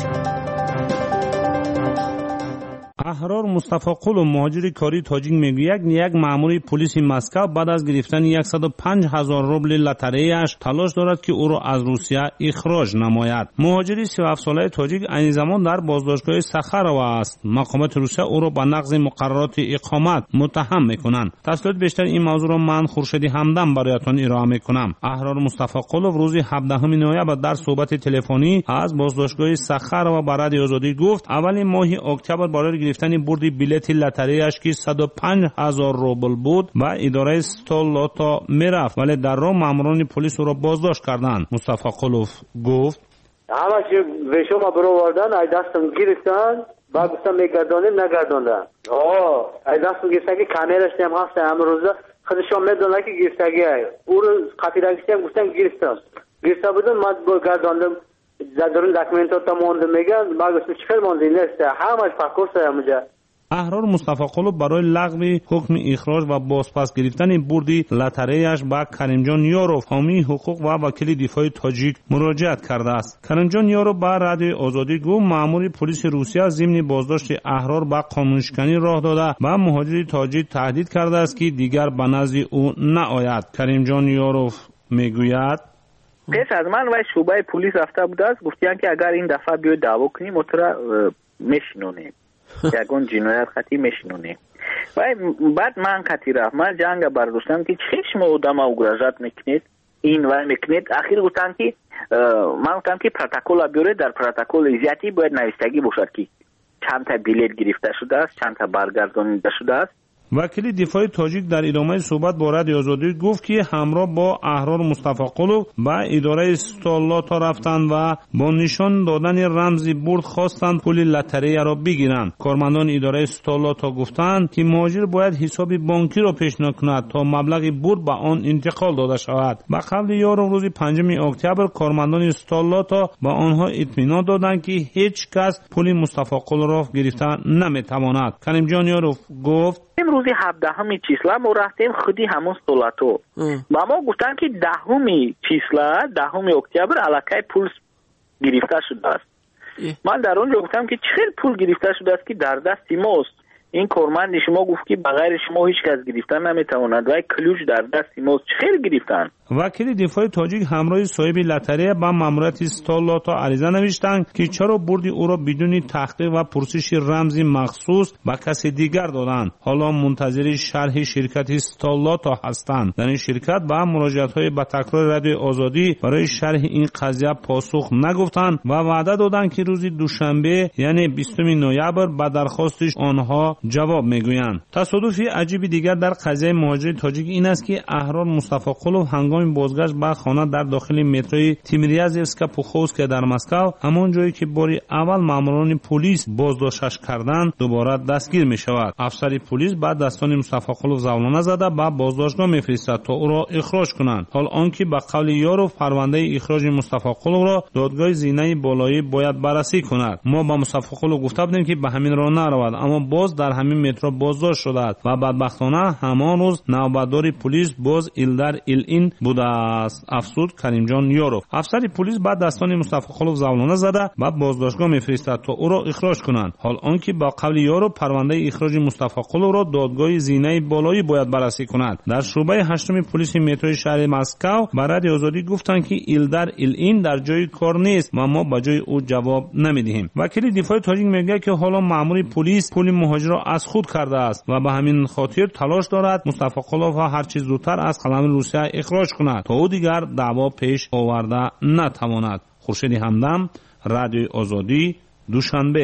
аҳрор Мустафоқулов, муҳоҷири кори тоҷик, мегӯяд як маъмури полиси Москав баъд аз гирифтани яксаду панҷ ҳазор рубли лотареяаш талош дорад ки ӯро аз Русия ихроҷ намояд. муҳоҷири си ҳафт солаи тоҷик айни замон дар боздоштгоҳи Сахарова аст. мақомоти Русия ӯро ба нақзи муқаррароти иқомат муттаҳам мекунанд. тафсилоти бештари ин мавзӯъро ман Хуршеди Ҳамдам бароятон ироа мекунам. аҳрор Мустафоқулов рӯзи ҳабдаҳуми ноябр дар суҳбати телефонӣ аз боздоштгоҳи Сахарова ба радиои Озодӣ гуфт аввали моҳи октябр барои гирифтани бурди билети лотареяш ки саду панҷ ҳазор рубл буд ба идораи сто лото мерафт, вале дар роҳ маъмурони полис ӯро боздошт карданд. Мустафоқулов гуфт: ҳамаи вешома бировардан, ай дастам гирифтан, ба гуфтам мегардонем, нагардондан. о ай дастам гирифтаги камераши ҳам ҳаст, амрӯза худашон медонад ки гирифтаги ай ӯро қапирагишти ҳам гуфтам гирифтам. гирифта будам, ман гардондам, задорун документота мондум, меган ба гуфтам чиқар монди нест, ҳамаш пакурса амуҷа. аҳрор Мустафоқулов барои лағви ҳукми ихроҷ ва бозпас гирифтани бурди лотареяш ба Каримҷон Ёров, ҳомии ҳуқуқ ва вакили дифои тоҷик муроҷиат кардааст. Каримҷон Ёров ба радиои Озодӣ гуфт маъмури полиси Русия зимни боздошти аҳрор ба қонуншиканӣ роҳ дода ба муҳоҷири тоҷик таҳдид кардааст ки дигар ба назди ӯ наояд. Каримҷон Ёров мегӯяд: пеш аз ман вай шӯъбаи полис рафта будааст, гуфтиянд ки агар ин дафъа биёед даъво кунем отра мешинонем, ягон ҷиноят қатӣ мешинонем. вай баъд ман қатӣ рафт, ман ҷанга бардоштам ки чӣ шумо одама угрожат мекунед, ин вай мекунед. ахир гуфтанд ки ман гуфтам ки протокола биёред, дар протокол иззияти бояд навистагӣ бошад ки чандта билет гирифта шудааст, чандта баргардонида шудааст. вакили дифои тоҷик дар идомаи суҳбат бо радиои Озодӣ гуфт ки ҳамроҳ бо аҳрор Мустафоқулов ба идораи столото рафтанд ва бо нишон додани рамзи бурд хостанд пули лотареяро бигиранд. кормандони идораи столото гуфтанд ки муҳоҷир бояд ҳисоби бонкиро пешниҳод кунад то маблағи бурд ба он интиқол дода шавад. ба қавли Ёров рӯзи панҷуми октябр кормандони столото ба онҳо итминон доданд ки ҳеҷ кас пули Мустафоқуловро гирифта наметавонад. Каримҷон Ёров гуфт: рӯзи ҳабдаҳуми числа мо рафтем худи ҳамон столато. ба мо гуфтанд ки даҳуми числа, даҳуми октябр аллакай пул гирифта шудааст. ман дар он ҷо гуфтам ки чӣ хел пул гирифта шудааст ки дар дасти мост. ин корманди шумо гуфт ки ба ғайри шумо ҳеҷ кас гирифта наметавонад, вай ключ дар дасти мост, чӣ хел гирифтанд? вакили дифои тоҷик ҳамроҳи соҳиби лотарея ба маъмурияти столото ариза навиштанд ки чаро бурди ӯро бидуни таҳқиқ ва пурсиши рамзи махсус ба каси дигар доданд. ҳоло мунтазири шарҳи ширкати столото ҳастанд. дар ин ширкат ба муроҷиатҳои ба такрори радиои Озодӣ барои шарҳи ин қазия посух нагуфтанд ва ваъда доданд ки рӯзи душанбе, яъне бистуми ноябр ба дархости онҳо ҷавоб мегӯянд. тасодуфи аҷиби дигар дар қазияи муҳоҷири тоҷик ин аст ки аҳрор Мустафоқулов ҳангоми бозгашт ба хона дар дохили метрои Тимирязевска-Пуховская дар Москав, ҳамон ҷое ки бори аввал маъмурони полис боздошташ карданд, дубора дастгир мешавад. афсари полис ба дастони Мустафоқулов завлона зада ба боздоштгоҳ мефиристад то ӯро ихроҷ кунанд. ҳол он ки ба қавли Ёров парвандаи ихроҷи Мустафоқуловро додгоҳи зинаи болоӣ бояд баррасӣ кунад. мо ба Мустафоқулов гуфта будем ки ба ҳамин роҳ наравад, аммо боз дар ҳамин метро боздошт шудааст ва бадбахтона ҳамон рӯз навбатдори полис боз Илдар Илин будааст, афзуд Каримҷон Ёров. афсари полис ба dastoни Мустафоқулов завлона зада ба боздоштгоҳ мефиристад то ӯро ихроҷ кунанд. ҳол он ки ба қавли Ёров парвандаи ихроҷи Мустафоқуловро додгоҳи зинаи болоӣ бояд баррасӣ кунад. дар шӯъбаи ҳаштуми полиси метрои шаҳри Москав ба радиои Озодӣ гуфтанд ки Илдар Илин дар ҷои кор нест ва мо ба ҷои ӯ ҷавоб намедиҳем. вакили дифои тоҷик мегӯяд ки ҳоло маъмури полис пули муҳоҷирро аз худ кардааст ва ба ҳамин хотир талош дорад Мустафоқуловро ҳарчи зудтар аз қалами Русия ихроҷ кунад то ӯ дигар даъво пеш оварда натавонад. Хуршеди Ҳамдам, радиои Озодӣ, Душанбе.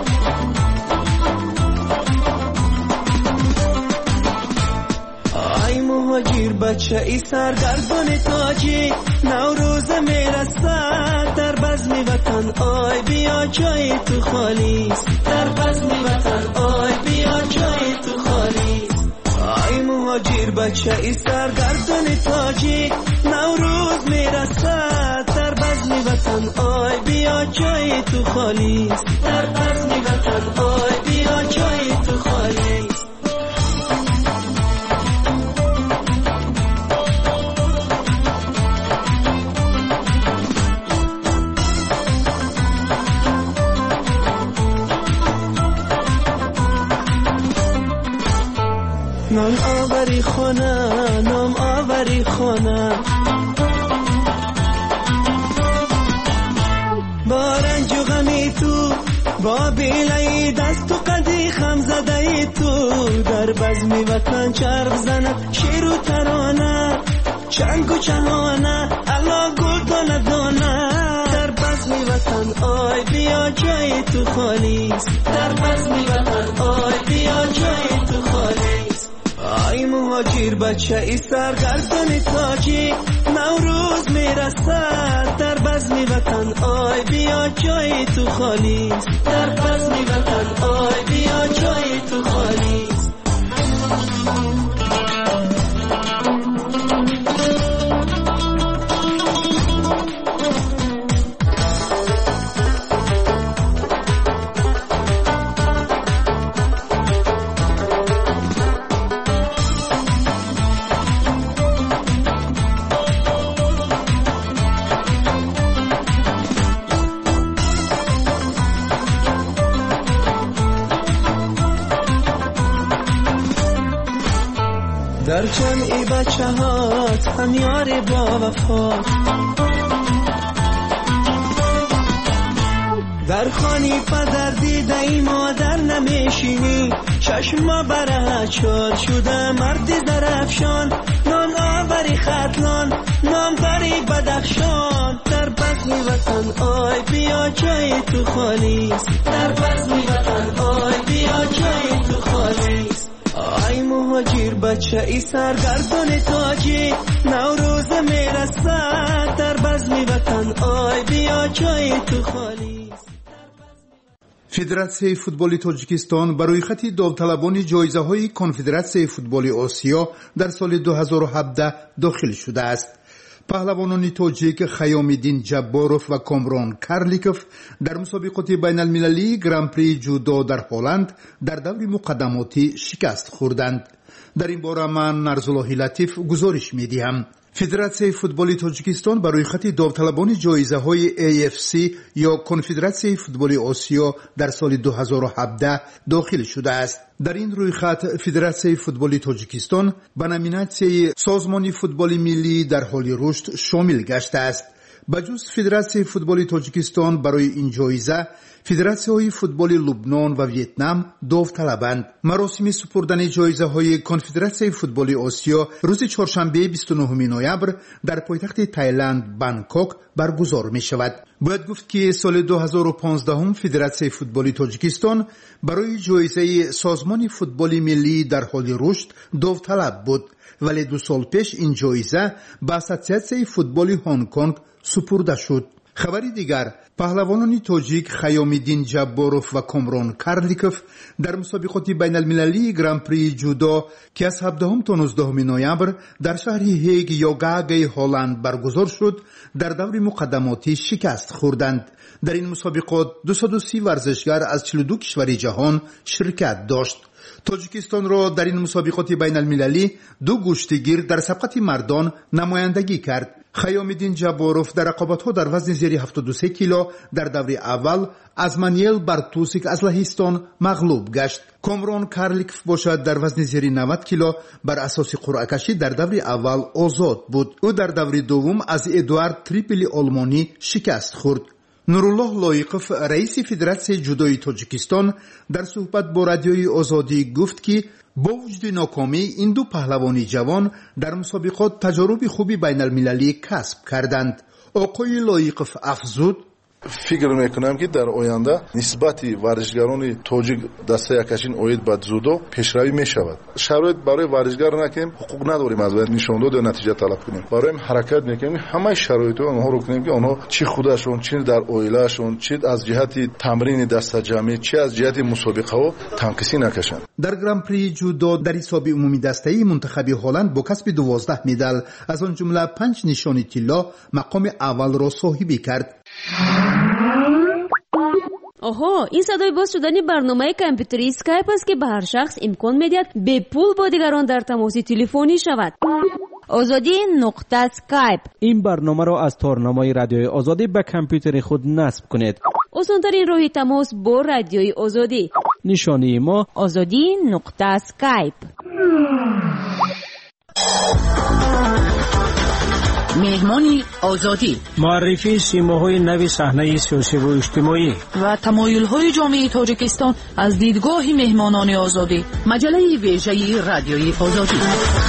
ай ای مهاجر بچه ای سرگردان تاجیک نوروز میرسد در بزم وطن آی بیا جای تو خالیست در بزم وطن آی بیا جای تو خالیست ای مهاجر بچه ای سرگردان تاجیک نوروز میرسد در بزم وطن آی بیا جای تو خالیست در بزم وطن آی بیا جای تو خالیست نام آوری خونه نام آوری خونه با رنج و غمی تو با بیلای دست و قدی خم زده تو در بزمی وطن چرخ زند شیر و ترانه چنگ و چهانه الله گل دانه دانه در بزمی وطن آی بیا جای تو خالیست در بزمی وطن آی بیا جای تو خالیست ای مهاجر بچه ای سرگردان تاجیک نوروز میرسد در بزم وطن آی بیا جای تو خالیست در بزم وطن آی بیا جای تو خالیست در جمعی بچه هات هم یاری با وفا در خانی پدر دیده ای مادر نمیشینی چشما بره چار شده مردی زرفشان نام آوری خطلان نام داری بدخشان در بزمی وطن آی بیا جای تو خالیست در بزمی وطن آی بیا جای تو خالیست ای مهاجر بچه ای سرگردان تاجیک نوروز میرسد در بزمی وطن آی بیا جای تو خالیست فدراسیای فوتبال تاجیکستان برای خط داوطلبان جایزه‌های کنفدراسیای فوتبال آسیا در سال دو هزار و هفده داخل شده است. پهلوانان تاجیک خیامالدین جباروف و کامران کارلیکوف در مسابقات بین المللی گران پری جودو در هلند در دور مقدماتی شکست خوردند. در این باره من نرزالله لطیف گزارش میدهم. فدراسیای فوتبال تاجیکستان برای خط داوطلبان جایزه‌های ای اف سی یا کنفدراسیای فوتبال آسیا در سال دو هزار و هفده داخل شده است. در این روی خط فدراسیای فوتبال تاجیکستان به نامیناسیای سازمان فوتبال ملی در حال رشد شامل گشته است. بجز فدراسیای فوتبال تاجیکستان برای این جایزه فدراسیای فوتبال لبنان و ویتنام داوطلبند. مراسم سپردن جایزه های کنفدراسیای فوتبال آسیا روز چهارشنبه بیست و نهم نوامبر در پایتخت تایلند بانکوک برگزار می شود. باید گفت که سال دو هزار و پانزده فدراسیای فوتبال تاجیکستان برای جایزه سازمان فوتبال ملی در حال رشد داوطلب بود، ولی دو سال پیش این جایزه به اساسیاسیای فوتبال هنگ کنگ سپرده شد. خبری دیگر، پهلوانان تاجیک خیامالدین جباروف و کامران کارلیکوف در مسابقات بین المللی گران پری جودو که از هفدهم تا نوزدهم نوامبر در شهر هیگ یا گاگای هلند برگزار شد در دور مقدماتی شکست خوردند. در این مسابقات دویست و سی ورزشگر از چهل و دو کشور جهان شرکت داشت. تاجیکستان را در این مسابقات بین المللی دو گشتگیر در سبقت مردان نمایندگی کرد. خیامالدین جباروف در رقابت‌ها در وزن زیر هفتاد و سه کیلو در دور اول از منیل بارتوسیک از لهستان مغلوب گشت. کامران کارلیکوف باشد در وزن زیر نود کیلو بر اساس قرعه کشی در دور اول آزاد بود. او در دور دوم از ادوارد تریپلی آلمانی شکست خورد. نورالله لایقوف رئیس فدراسیای جودوی تاجیکستان در صحبت با رادیوی آزادی گفت که با وجود ناکامی این دو پهلوانی جوان در مسابقات تجارب خوبی بین المللی کسب کردند. آقای لایقوف افزود: فکر میکنم که در آینده نسبت ورزشکاران تاجیک دسته یکشین اوید به زودو پیشروی میشود. شرایط برای ورزشکار نکنیم، حقوق نداریم از باید نشان داد و نتیجه طلب کنیم. برای حرکت میکنیم همه شرایط اونها رو کنیم که اونها چی خودشون، چی در اویلاشون، چی از جهت تمرین دسته جمعی، چی از جهت مسابقه ها تنقیسی نکشن. در گران پری جودو در حساب عمومی دسته منتخب هلند با کسب دوازده مدال از آن جمله پنج نشانی طلا مقام اول را صاحب کرد. آها، این صدای باز شدنی برنامه کامپیوتری اسکایپ است که به هر شخص امکان میدهد به پول با دیگران در تماس تلفنی شود. آزادی نقطه اسکایپ. این برنامه را از تارنامه رادیوی آزادی به کامپیوتر خود نصب کنید. آسان‌ترین راه تماس با رادیوی آزادی. نشانی ما آزادی نقطه اسکایپ. مهمانی آزادی، معرفی سیماهای نوی صحنه سیاسی و اجتماعی و تمایل‌های جامعه تاجیکستان از دیدگاه مهمانان آزادی. مجله ویژه رادیوی آزادی.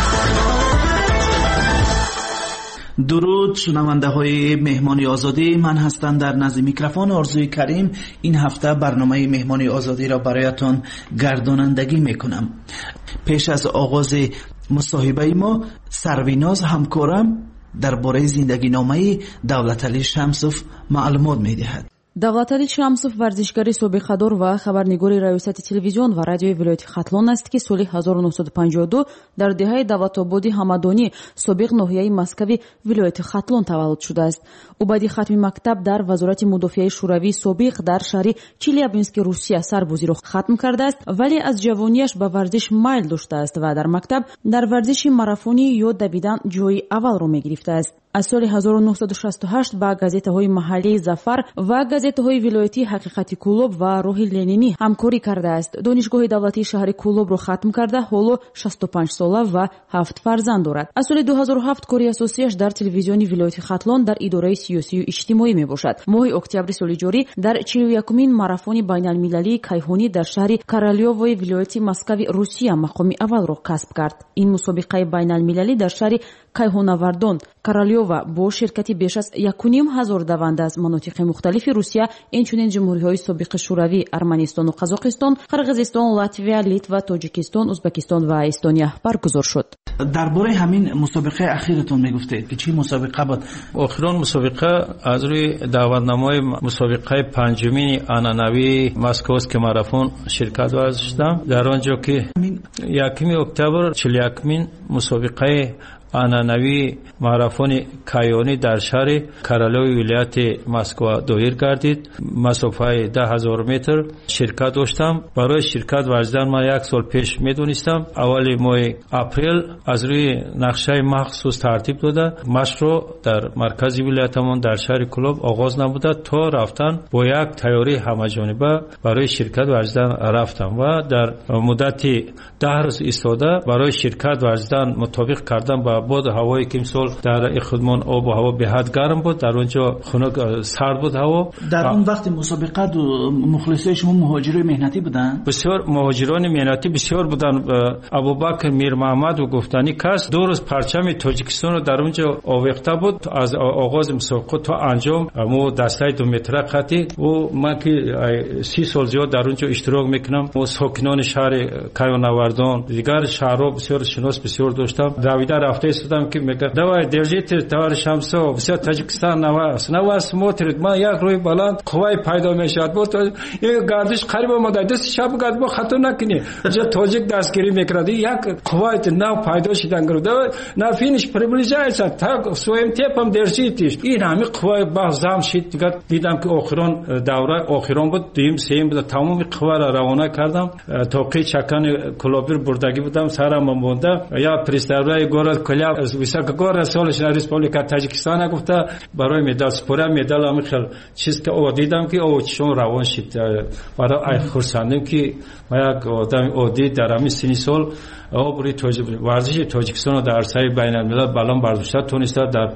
درود شنونده های مهمانی آزادی، من هستم در نزد میکروفون آرزوی کریم. این هفته برنامه مهمانی آزادی را برایتان گردانندگی میکنم. پیش از آغاز مصاحبه ما سرویناز همکارم درباره زندگی نامه دولتعلی شمسوف معلومات میدهد. давлатали шамсов варзишгари собиқадор ва хабарнигори раёсати телевизион ва радиои вилояти хатлон аст ки соли ҳазору нуҳсаду панҷоҳу ду дар деҳаи давлатободи ҳамадонӣ собиқ ноҳияи маскави вилояти хатлон таваллуд шудааст. ӯ баъди хатми мактаб дар вазорати мудофиаи шӯравии собиқ дар шаҳри челябински русия сарбозиро хатм кардааст, вале аз ҷавонияш ба варзиш майл доштааст ва дар мактаб дар варзиши марафонӣ ё давидан ҷои аввалро мегирифтааст. аз соли ҳазору нуҳсаду шасту ҳашт ба газетаҳои маҳаллии зафар ва газетаҳои вилоятии ҳақиқати кӯлоб ва роҳи ленинӣ ҳамкорӣ кардааст. донишгоҳи давлатии шаҳри кӯлобро хатм карда ҳоло шасту панҷ сола ва ҳафт фарзанд дорад. аз соли ду ҳазору ҳафт кори асосияш дар телевизиони вилояти хатлон дар идораи сиёсию иҷтимоӣ мебошад. моҳи октябри соли ҷорӣ дар чилу якумин марафони байналмилалии кайҳонӣ дар шаҳри королёвои вилояти маскави русия мақоми аввалро касб кард. ин мусобиқаи байналмилалӣ дар шаҳри кайҳонавардон королёва бо ширкати беш аз якуним ҳазор даванда аз манотиқи мухталифи русия, инчунин ҷумҳуриҳои собиқи шӯравӣ арманистону қазоқистон, қирғизистон, латвия, литва, тоҷикистон, узбекистон ва эстония баргузор шуд. дар бораи ҳамин мусобиқаи ахиратон мегуфтед ки чӣ мусобиқа буд? охирон мусобиқа аз рӯи даъватномаи мусобиқаи панҷумини анъанавии москваский марафон ширкат варзиштам. дар он ҷо ки якуми октябр чилу якумин мусобиқаи анъанавии марафони кайёнӣ дар шаҳри королёви вилояти москва доир гардид. масофаи даҳ ҳазор метр ширкат доштам. барои ширкат варзидан ман як сол пеш медонистам. аввали моҳи апрел аз рӯи нақшаи махсус тартиб дода машқро дар маркази вилоятамон дар шаҳри кӯлоб оғоз намуда то рафтан бо як тайёрии ҳамаҷониба барои ширкат варзидан рафтам ва дар муддати даҳ рӯз истода барои ширкат варзидан мутобиқ кардан ба бод ҳавое ки имсол дар ихудмон обу ҳаво беҳад гарм буд, дар он ҷо хунук сард буд ҳаво. дар он вақти мусобиқа мухлисои шумо муҳоҷирои меҳнатӣ буданд? бисёр муҳоҷирони меҳнатӣ бисёр буданд. абубакр мирмаҳмаду гуфтани кас ду рӯз парчами тоҷикистонро дар он ҷо овехта буд. аз оғози мусобиқа то анҷом мо дастаи ду метра қатӣ ӯ ман ки си сол зиёд дар он ҷо иштирок мекунам. мо сокинони шаҳри кайёнавардон дигар шаҳрҳо бисёр шинос бисёр доштам. давида рафта истодам ки мега давай держите товарищ Шамсов, все Таджикистан на вас на вас смотрит. ман як рӯи баланд қувваи пайдо мешавад. бо ин гардиш қариб омада дасти шаб гад бо хато накунӣ ҷо тоҷик дастгирӣ мекунад. як қувваи нав пайдо шидан гиру давай на финиш приближается так своим темпом держитесь. ин ҳами қувваи баҳ зам шид. дигар дидам ки охирон давра охирон буд, дуюм сеюм буд. тамоми қувваро равона кардам. тоқи чакани кулобир бурдагӣ будам, сарам монда. я представляю город Коля высокогорная солнечная республика Таджикистана гуфта барои медал спора медал амихел чиз ки о дидам ки о чишон равон шид. барои ай хурсандим ки ма як одами оддӣ дар ҳамин синни сол обури варзиши Тоҷикистонро дар арсаи байналмилал балон бардошта тониста. дар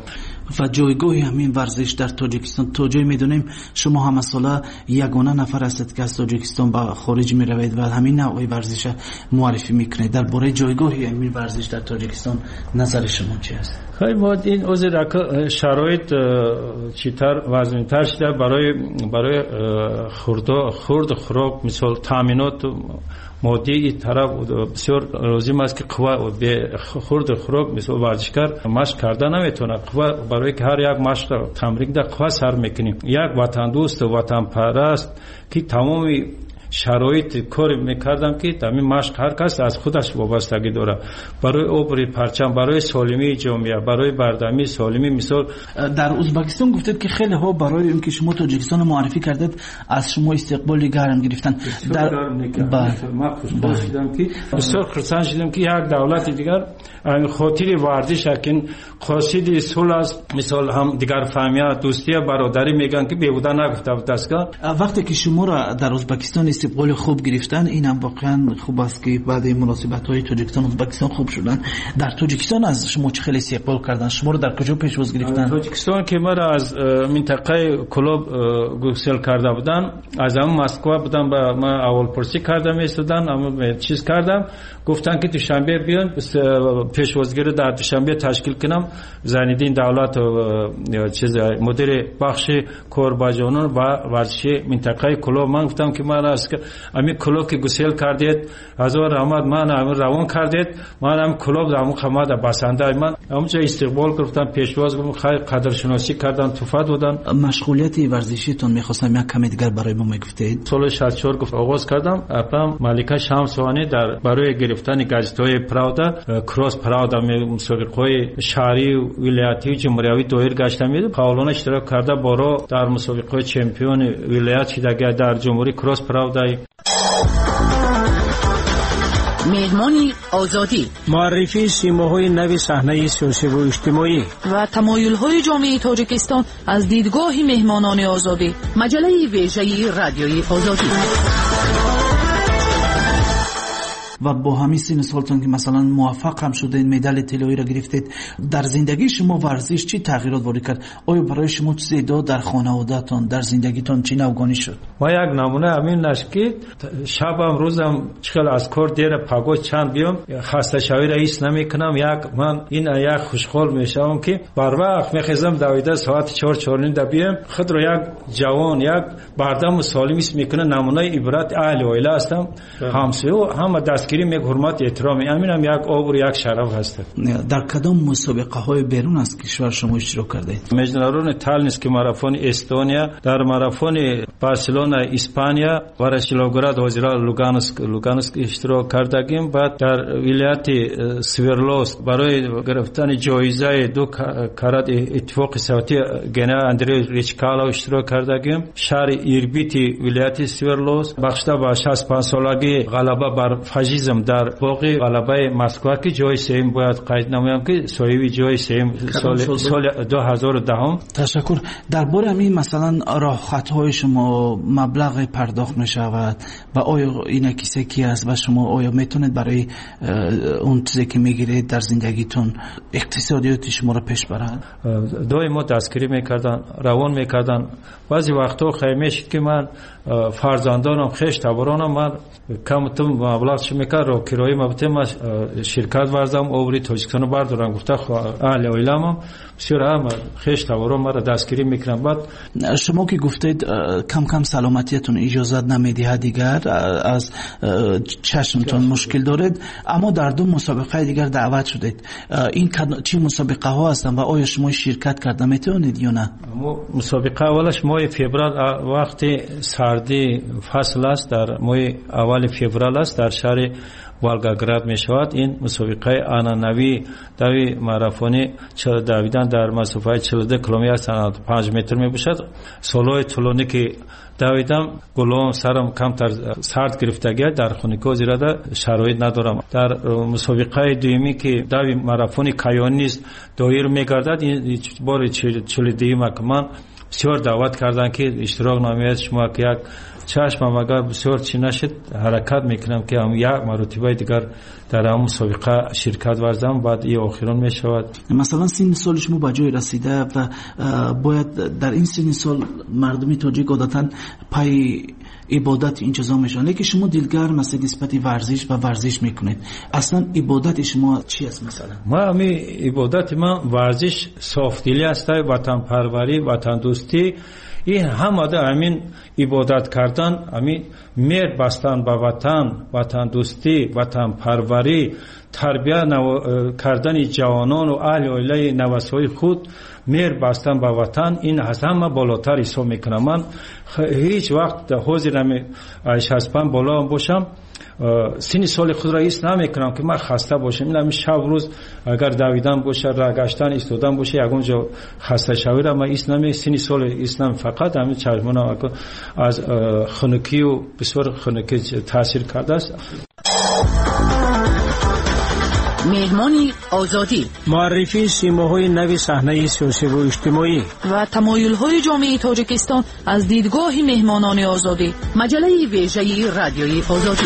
و جایگاه همین ورزش در تاجیکستان تا جای میدونیم شما هم ساله یگانه نفر هستید که از تاجیکستان به خارج می روید و همین نوع ورزش معرفی میکنید. درباره جایگاه همین ورزش در تاجیکستان نظر شما چی است؟ خیلی باید این اوضاع شرایط چیتر وزنتر شده برای برای خورد خورد خوراک مثل تامینات مادی این طرف بسیار لازم است که قوا به خورد خوراک مثل ورزشکار مشق کرده نمیتونه. قوا برای که هر یک مشق تمرین در قوا سر میکنیم. یک وطن دوست و وطن پرست که تمامی شرایط کار میکردم که تمام مشق هر کس از خودش وابستگی داره برای عبور پرچم، برای سالمی جامعه، برای بردمی سالمی. مثال در ازبکستان گفتید که خیلی ها برای اینکه شما تاجیکستان معرفی کردید از شما استقبال گرم گرفتن. در ما خوشحال شدم که بسیار خرسان شدم که یک دولت دیگر این خاطر ورزش که قاصد صلح است. مثال هم دیگر فهمیه دوستی برادری میگن که بیهوده نگفته بود است. وقتی که شما را در ازبکستان استقبال خوب گرفتن این هم واقعا خوب است که بعد مناسبت های تاجیکستان و ازبکستان خوب شدن. در تاجیکستان از شما چه خیلی استقبال کردن؟ شما رو در کجا پیشواز گرفتن؟ تاجیکستان که ما را از منطقه کلوب گسل کرده بودن، از هم مسکو بودن با ما اول پرسی کردم ایستادن، اما چیز کردم گفتن که دوشنبه بیان پیشوازگیری در دوشنبه تشکیل کنم. زیندین دولت و چیز مدیر بخش کورباجانان و ورزشی منطقه کلوب من گفتم که من است که امی کلوب که گسل کردید هزار رحمت من ام روان کردید من ام کلوب دام خماد بسنده من اونجا استقبال کردم پیشواز گفتم خیر قدر شناسی کردن توفا دادن. مشغولیت ورزشیتون میخواستم یک کمی دیگر برای ما میگفتید. سال شصت و چهار گفت آغاز کردم. اپم مالکه شمسوانی در برای گرفتن گزیت‌های پراودا کراس پراودا مسابقه‌های شهری ولایتی جمهوری دایر گشتم میده پاولون اشتراک کرده بارا در مسابقه چمپیون ولایت شده در جمهوری کراس پراودا. مهمانی آزادی، معرفی سیماهای نوی صحنه سیاسی و اجتماعی و تمایل‌های جامعه تاجیکستان از دیدگاه مهمانان آزادی. مجله ویژه رادیوی آزادی. و با همین سین سالتون که مثلا موفق هم شدید مدال طلایی را گرفتید، در زندگی شما ورزش چی تغییرات وارد کرد؟ آیا برای شما چیزی در خانواده‌تان در زندگیتون چی نوگانی شد؟ ما یک نمونه همین نشکی شبم روزم چخل از کار دیر پاگو چند بیام خسته شوی رئیس نمیکنم. یک من این یک خوشحال میشم که بر وقت میخزم دویده ساعت چهار چهار نیم دبیم خود رو یک جوان یک بردم و سالم است میکنه. نمونه عبرت اهل و عائله هستم. همسایه و هم دست گیریم یک حرمت احترامی همینم یک آبر یک شرف هست. در کدام مسابقه های بیرون از کشور شما اشتراک کردید؟ مجنرون تالنس که ماراتون استونیا، در ماراتون بارسلونا اسپانیا و رشلوگراد وزیرا لوگانسک لوگانسک اشتراک کردیم. بعد در ولایت سویرلوس برای گرفتن جایزه دو کارت اتفاق ساعتی گنا اندری ریچکالا اشتراک کردیم. شهر ایربیتی ولایت سویرلوس بخشیده به شصت و پنج سالگی غلبه بر فاشیسم در باقی غلبه مسکو که جای سوم باید قید نمایم که صاحب جای سوم سال سال دو هزار و ده. تشکر. درباره همین مثلا راه خطهای شما مبلغ پرداخت می شود و آیا این کیسه کی است و شما آیا میتونید برای اون چیزی که میگیرید در زندگیتون اقتصادیات شما را پیش برد؟ دائما دستگیری میکردن، روان میکردن. بعضی وقتا خیلی شد که من فرزندانم خیش تبرانم من کم تو مبلغ چه میکرد رو کرایه مبته ما شرکت ورزم اوری تاجیکستان بردارم گفته اهل اویلام بسیار هم خیش تبران مرا دستگیری میکنم. بعد شما که گفتید کم کم سلامتیتون اجازه نمیده دیگر از چشمتون مشکل دارید اما در دو مسابقه دیگر دعوت شدید. این چه مسابقه ها هستن و آیا شما شرکت کرده میتونید یا نه؟ مسابقه اولش ماه فوریه وقتی سردی فصل است در ماه اول فوریه است در شهر والگاگراد می شود. این مسابقه آنانوی دوی ماراتونی دویدن در مسافت چهل و دو کیلومتر است پنج متر می باشد. سالهای طولانی که دویدم گلوم سرم کمتر سرد گرفتگی در خونیکو زیرا شرایط ندارم. در مسابقه دومی که دوی ماراتونی کایانی است دایر میگردد این بار چهل و دو من بسیار دعوت کردن که اشتراک نمایید شما که یک چشمم اگر بسیار چی نشد حرکت میکنم که هم یک مرتبه دیگر در هم مسابقه شرکت ورزم بعد این آخران میشود. مثلا سن سال شما به جای رسیده و باید در این سن سال مردمی تاجیک عادتا پای عبادت انتظام میشن، لیکن شما دلگرم است نسبت ورزش و ورزش میکنید. اصلا عبادت شما چی است؟ مثلا ما امی عبادت ما ورزش صافدلی است، وطن پروری، وطن دوستی، این همه ده همین عبادت کردن، همین مهر بستن به وطن، وطن دوستی، وطن پروری، تربیت کردن جوانان و اهل و عائله نوسای خود، مهر بستن به وطن، این از همه بالاتر حساب میکنم. من هیچ وقت حاضرم شصت و پنج بالا باشم، سن سال خود را ایست نمیکنم که من خسته باشم. این همین شب روز اگر دویدن باشه، راه گشتن ایستادن باشه، یگان جا خسته شوی را من ایست نمی سن سال ایست نمی، فقط همین چشمانم از خنکی و بسیار خنکی تاثیر کرده است. مهمانی آزادی، معرفی سیماهای نوی صحنه سیاسی و اجتماعی و تمایل‌های جامعه تاجیکستان از دیدگاه مهمانان آزادی. مجله ویژه رادیوی آزادی.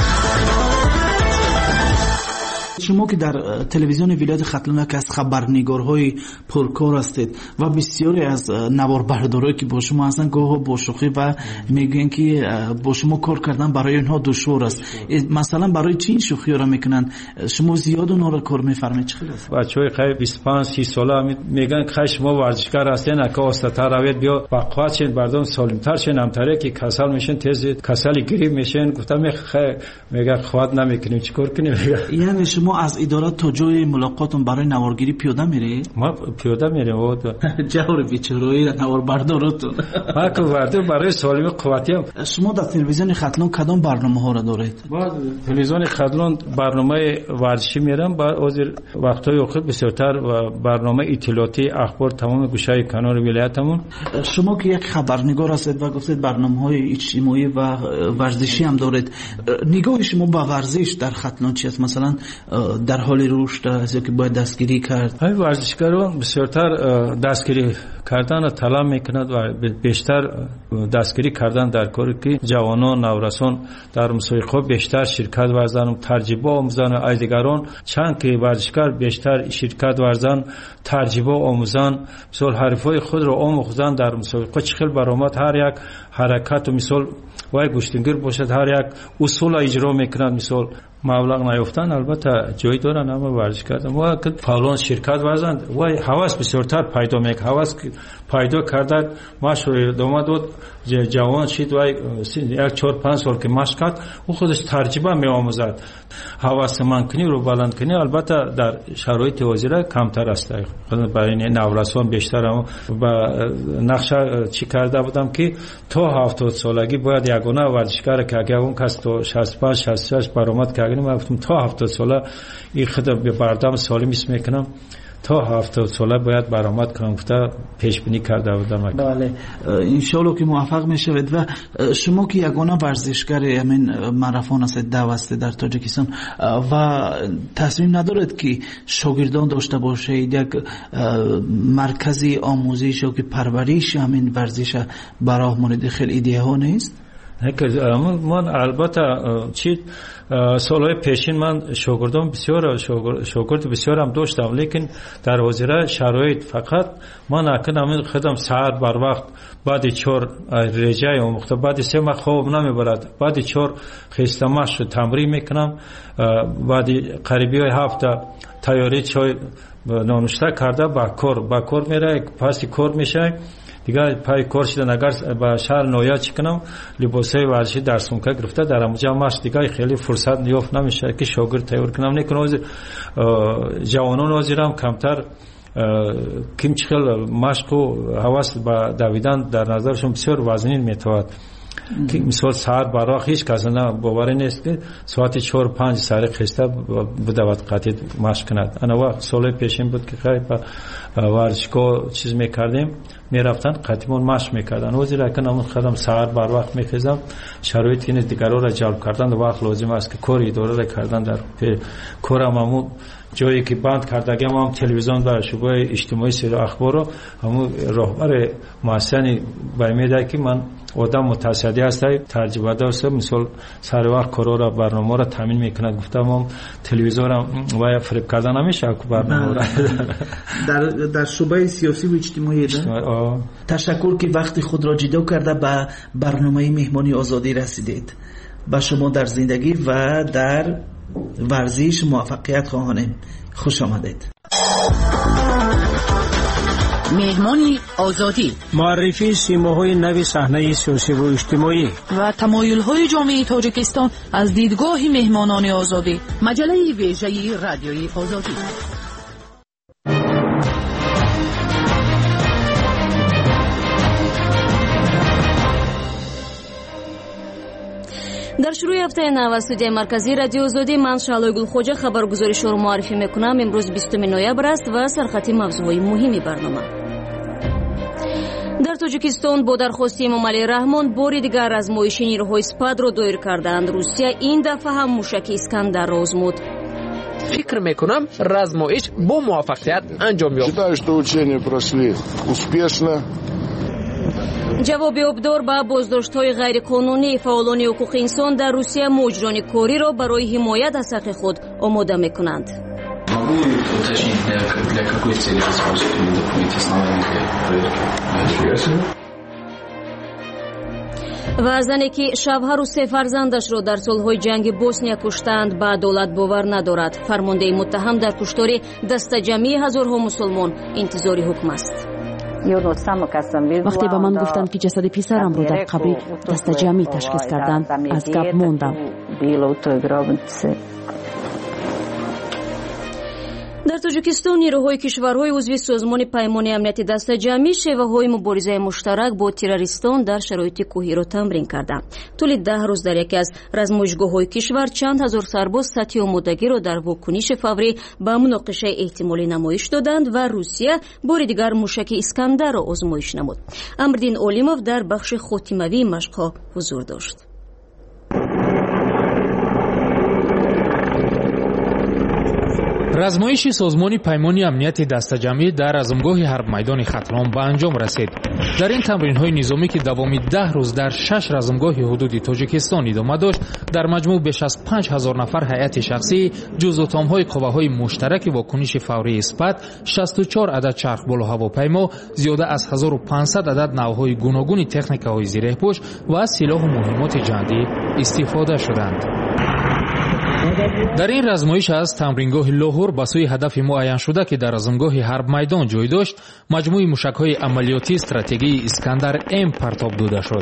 شما که در تلویزیون ولایت ختلان که از خبرنگارهای پرکار هستید و بسیاری از نواربردارایی که با شما هستن گاه با شوخی و میگن که با شما کار کردن برای اونها دشوار است، مثلا برای چین شوخی را میکنن؟ شما زیاد اونها را کار میفرمایید؟ چه خیلی بچهای خیلی بیست و پنج سی ساله میگن که شما ورزشکار هستین، که واسطه روید بیا وقت شین بردم سالمتر شین، همتره که کسل میشن، تیز کسل گریب میشن. گفتم خیلی میگه خود نمیکنیم چیکار کنیم؟ یعنی شما از اداره تا جای ملاقاتون برای نوارگیری پیاده میری؟ ما پیاده میریم. و جور بیچاره‌ای نواربرداراتون. ما که ورده برای سالم قوتیم. شما در تلویزیون ختلان کدام برنامه ها را دارید؟ با تلویزیون ختلان برنامه ورزشی میرم، بعد از وقتای آخر بسیارتر و برنامه اطلاعاتی اخبار تمام گوشه کنار ولایتمون. شما که یک خبرنگار هستید و گفتید برنامه‌های اجتماعی و ورزشی هم دارید، نگاه شما به ورزش در ختلان چی است؟ مثلا در حال رشد است یا که باید دستگیری کرد؟ های ورزشکاران بسیارتر دستگیری کردن طلب میکند و بیشتر دستگیری کردن در کاری که جوانان نورسان در مسابقه بیشتر شرکت ورزن، تجربه آموزن. از دیگران چند که ورزشکار بیشتر شرکت ورزن، تجربه آموزن، مثال حرفای خود را آموختن در مسابقه چخیل برآمد، هر یک حرکت و مثال وای گوشتنگیر باشد، هر یک اصول اجرا میکند. مثال مبلغ نیافتن البته جای دارن، اما ورزش کردن و که فعالان شرکت ورزند و هوس بسیارتر پیدا میکنه. هوس پیدا کردن ماشو دوما دو جوان شید و یک چهار پنج سال که مشق کرد او خودش تجربه می آموزد. هوس من کنی رو بلند کنی البته در شرایط وزیره کمتر است. برای نورسان بیشتر هم و نقشه چی کرده بودم که تا هفتاد سالگی باید یگانه ورزشکار که اگه اون کس تو شصت و پنج شصت و شش برآمد که من گفتم تا هفتاد ساله این خدا به بردم سالم اسم میکنم، تا هفتاد ساله باید برآمد کنم. گفته پیش بینی کرده بودم. بله ان شاءالله که موفق میشوید. و شما که یگانه ورزشکار همین ماراتون هستید دوسته در تاجیکستان و تصمیم ندارید که شاگردان داشته باشید، یک مرکزی آموزش و که پرورش همین ورزش برای مورد خیلی ایده ها نیست؟ من البته چی سالهای پیشین من شاگردان بسیار شاگرد بسیار هم داشتم، لیکن در وزیره شرایط فقط من اکنون همین خودم سحر بر وقت بعد چهار رجه آموخته، بعد سه ما خواب نمیبرد، بعد چهار خسته مشق تمرین میکنم، بعد قریبی های هفته تیاری چای نانوشته کرده با کار با کار میره، پس کار میشه دیگه پای کار شدن. اگر با شهر نویا چکنم لباسای ورزشی در سومکه گرفته در اونجا ماش دیگه خیلی فرصت نیافت نمیشه که شاگرد تیار کنم. نیکنم جوانان وزیرم کمتر کم چخل مشق و حواس با دویدن در نظرشون بسیار وزنین میتواد. که مثال ساعت برای هیچ کس نه باوری نیست که ساعت چهار پنج سر خسته بدود قطعی مشق کند. انا وقت سال پیشین بود که خیلی با ورزشگاه چیز میکردیم میرفتن قطعیمون مشق میکردن. وزیر اکن همون خودم ساعت بر وقت میخیزم، شرایطی نیست دیگران را جلب کردن و وقت لازم است که کاری اداره را کردن در کارم همون جایی که بند کردگی هم تلویزیون و شبکه اجتماعی سیر اخبار رو همون راهبر محسن باید که من آدم متعصدی هستی تجربه داشته مثال سر وقت کارا را برنامه را تامین میکنه گفتم هم تلویزیون و فریب کردن نمیشه که برنامه را در در شعبه سیاسی و اجتماعی ده تشکر که وقت خود را جدا کرده به برنامه مهمانی آزادی رسیدید. به شما در زندگی و در ورزش موفقیت خواهانم. خوش آمدید. مهمانی آزادی، معرفی سیماهای نوی صحنه سیاسی و اجتماعی و تمایل‌های جامعه تاجیکستان از دیدگاه مهمانان آزادی. مجله ویژه رادیوی آزادی. در شروع هفته نو از استودیوی مرکزی رادیو آزادی من شعله گلخوجه خبرگزاریش رو معرفی میکنم. امروز بیستم نوامبر است و سرخط موضوعات مهمی برنامه. در تاجیکستان با درخواست امام علی رحمان باری دیگر آزمایش نیروهای اسپاد را دایر کردند. روسیه این دفعه هم موشک اسکندر را آزمود. فکر میکنم آزمایش با موفقیت انجام یافت. Считаю, что учения прошли успешно. جواب ابدار به بازداشت‌های غیرقانونی فعالان حقوق انسان در روسیه مجران کاری را برای حمایت از حق خود آماده می‌کنند. و زنی که شوهر و سه فرزندش را در سالهای جنگ بوسنیا کشتند به عدالت باور ندارد. فرمانده متهم در کشتار دسته‌جمعی هزارها مسلمان انتظار حکم است. وقتی به من گفتند که جسد پسرم رو در قبری دست جمعی تشخیص کردند از گپ موندم. در تاجیکستان نیروهای کشورهای عضو سازمان پیمان امنیت دست جمعی شیوه‌های مبارزه مشترک با تروریستان در شرایط کوهی را تمرین کردند. طول ده روز در یکی از رزمایشگاه‌های کشور چند هزار سرباز سطح آمادگی را در واکنش فوری به مناقشه احتمالی نمایش دادند و روسیه بار دیگر موشک اسکندر را آزمایش نمود. امردین اولیموف در بخش خاتمه‌ای مشق‌ها حضور داشت. رزمایش سازمان پیمان امنیت دسته‌جمعی در رزمگاه حرب میدان ختلان به انجام رسید. در این تمرین‌های نظامی که دوامی ده روز در شش رزمگاه حدود تاجیکستان ادامه داشت، در مجموع بیش از پنج هزار نفر هیئت شخصی، جزء اتام‌های قواهای مشترک واکنش فوری اسپات، شصت و چهار عدد چرخبال هواپیما، زیاده از هزار و پانصد عدد نوع‌های گوناگون تکنیک‌های زیره‌پوش و سلاح و مهمات جنگی استفاده شدند. در این رزمایش از تمرینگاه لاهور به سوی هدف معین شده که در رزمگاه حرب میدان جای داشت، مجموعه موشک‌های عملیاتی استراتژی اسکندر ام پرتاب داده شد.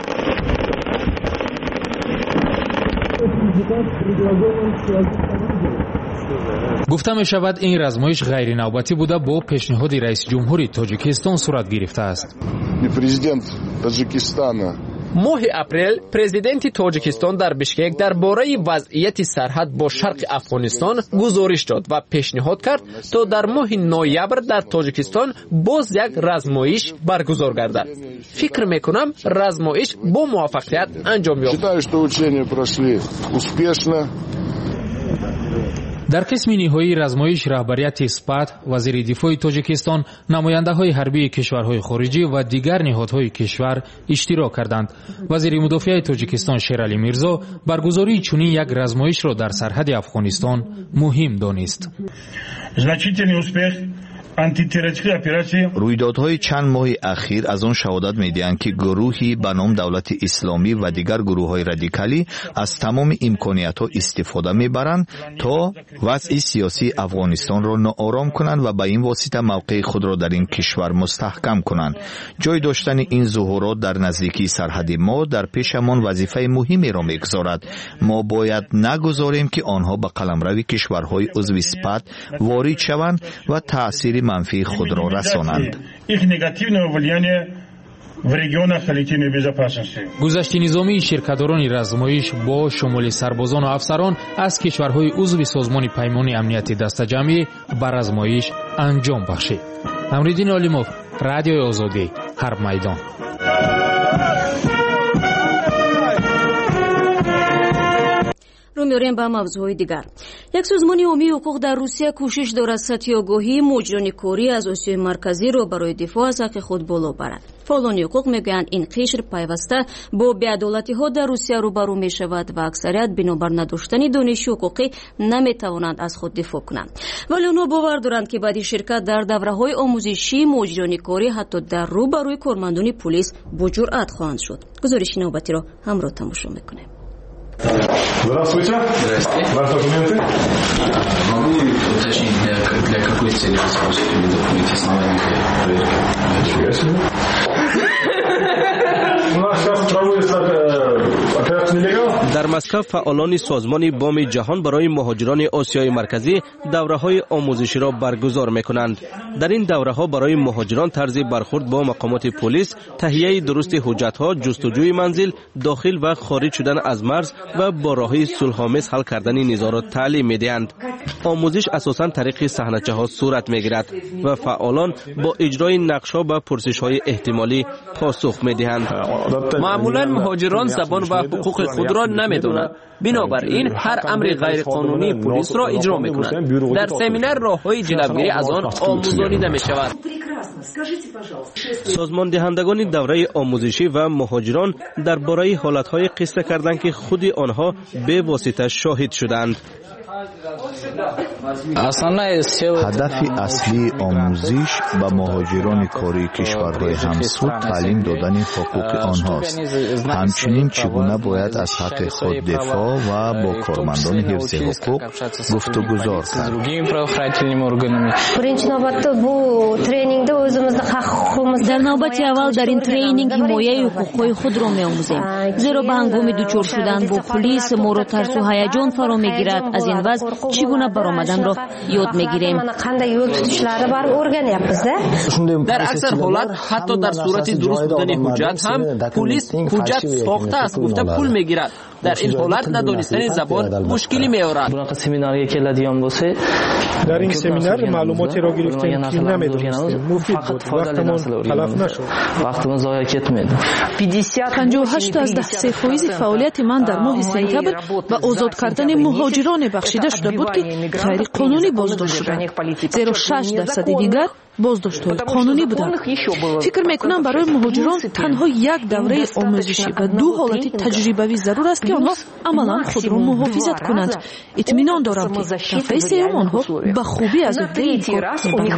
گفته می شود این رزمایش غیر نوبتی بوده با پیشنهاد رئیس جمهوری تاجیکستان صورت گرفته است. Президент Таджикистана ماه اپریل پرزیدنت تاجیکستان در بشکک درباره وضعیت سرحد با شرق افغانستان گزارش داد و پیشنهاد کرد تا در ماه نوامبر در تاجیکستان باز یک رزمایش برگزار گردد. فکر میکنم رزمایش با موفقیت انجام یافت. Считаю, что учения прошли успешно. در قسم نهایی رزمایش رهبریت اسپات، وزیر دفاع تاجیکستان، نماینده‌های حربی کشورهای خارجی و دیگر نهادهای کشور اشتراک کردند. وزیر مدافع تاجیکستان شیرعلی میرزا برگزاری چنین یک رزمایش را در سرحد افغانستان مهم دانست. Значительный успех رویدادهای چند ماه اخیر از آن شهادت می‌دهند که گروهی به نام دولت اسلامی و دیگر گروه‌های رادیکالی از تمام امکانیت‌ها استفاده می‌برند تا وضع سیاسی افغانستان را ناآرام کنند و به این واسطه موقع خود را در این کشور مستحکم کنند. جای داشتن این ظهورات در نزدیکی سرحد ما در پیشمان وظیفه مهمی را می‌گذارد. ما باید نگذاریم که آنها به قلمرو کشورهای عضو اسپات وارد شوند و تأثیر منفی خود را رسانند. گذشت نظامی شرکت‌داران رزمایش با شمول سربازان و افسران از کشورهای عضو سازمان پیمان امنیت دسته‌جمعی به رزمایش انجام بخشید. امردین علیموف، رادیو آزادی، حرب میدان. رو میاریم به موضوع دیگر. یک سازمان عمومی حقوق در روسیه کوشش دارد سطح آگاهی مجرم کاری از آسیای مرکزی رو برای دفاع از حق خود بالا برد. فعالان حقوق میگویند این قشر پیوسته با بی‌عدالتی ها در روسیه روبرو می شود و اکثریت بنابر نداشتن دانش حقوقی نمیتوانند از خود دفاع کنند. ولی آنها باور دارند که بعد شرکت در دوره‌های آموزشی مجرم کاری حتی در روبروی کارمندان پلیس با جرأت خواهند شد. گزارش نوبتی را همراه تماشا میکنیم. Здравствуйте. Здравствуйте. Ваши документы? Могу уточнить, для, для какой цели вы спрашиваете документы основания проверки? Ничего себе. У нас сейчас проводится операция «Нелегал». در مسکو فعالان سازمان بام جهان برای مهاجران آسیای مرکزی دوره‌های آموزشی را برگزار می‌کنند. در این دوره‌ها برای مهاجران طرز برخورد با مقامات پلیس، تهیه درست حجت‌ها، جستجوی منزل، داخل و خارج شدن از مرز و با راه‌های صلح‌آمیز حل کردن نزاعات تعلیم می‌دهند. آموزش اساساً طریق صحنه‌چه‌ها صورت می‌گیرد و فعالان با اجرای نقش‌ها و پرسش‌های احتمالی پاسخ می‌دهند. معمولاً مهاجران زبان و حقوق خود را نمی‌دانند. بنابراین هر امر غیر قانونی پلیس را اجرا می‌کنند. در سمینار راه‌های جلوگیری از آن آموزانیده می‌شود. سازمان دهندگان دوره آموزشی و مهاجران درباره حالت‌های قصه کردند که خود آنها به واسطه شاهد شدند. هدف اصلی آموزش به مهاجران کاری کشورهای همسو تعلیم دادن حقوق آنهاست. همچنین چگونه باید از حق خود دفاع و با کارمندان حفظ حقوق گفتگوزار کرد. در نوبت اول در این ترینینگ حمایه حقوق‌های خود را می‌آموزیم، زیرا به هنگام دچار شدن با پلیس ما را ترس و هیجان فرا می‌گیرد. از این وضع چگونه برآمدن را یاد می‌گیریم. در اکثر حالات حتی در صورت درست بودن حجت هم پلیس حجت ساخته است گفته پول می‌گیرد. در این حالت ندانستن زبان مشکلی می‌آورد. در این سمینار معلوماتی را گرفتیم که نمی‌دانستیم. مفید بود. وقتمان تلف نشد. پنجاه و هشت از ده سه فیصد فعالیت من در ماه سپتامبر و آزاد کردن مهاجران بخشیده شده بود که غیر قانونی بازداشت شدند، زیرا شش درصد دیگر بازداشت‌های قانونی بودند. فکر می‌کنم برای مهاجران تنها یک دوره آموزشی و دو حالت تجربوی ضرور است که آنها عملاً خود را محافظت کنند. اطمینان دارم که دفعه سوم آنها به خوبی از عهده این کار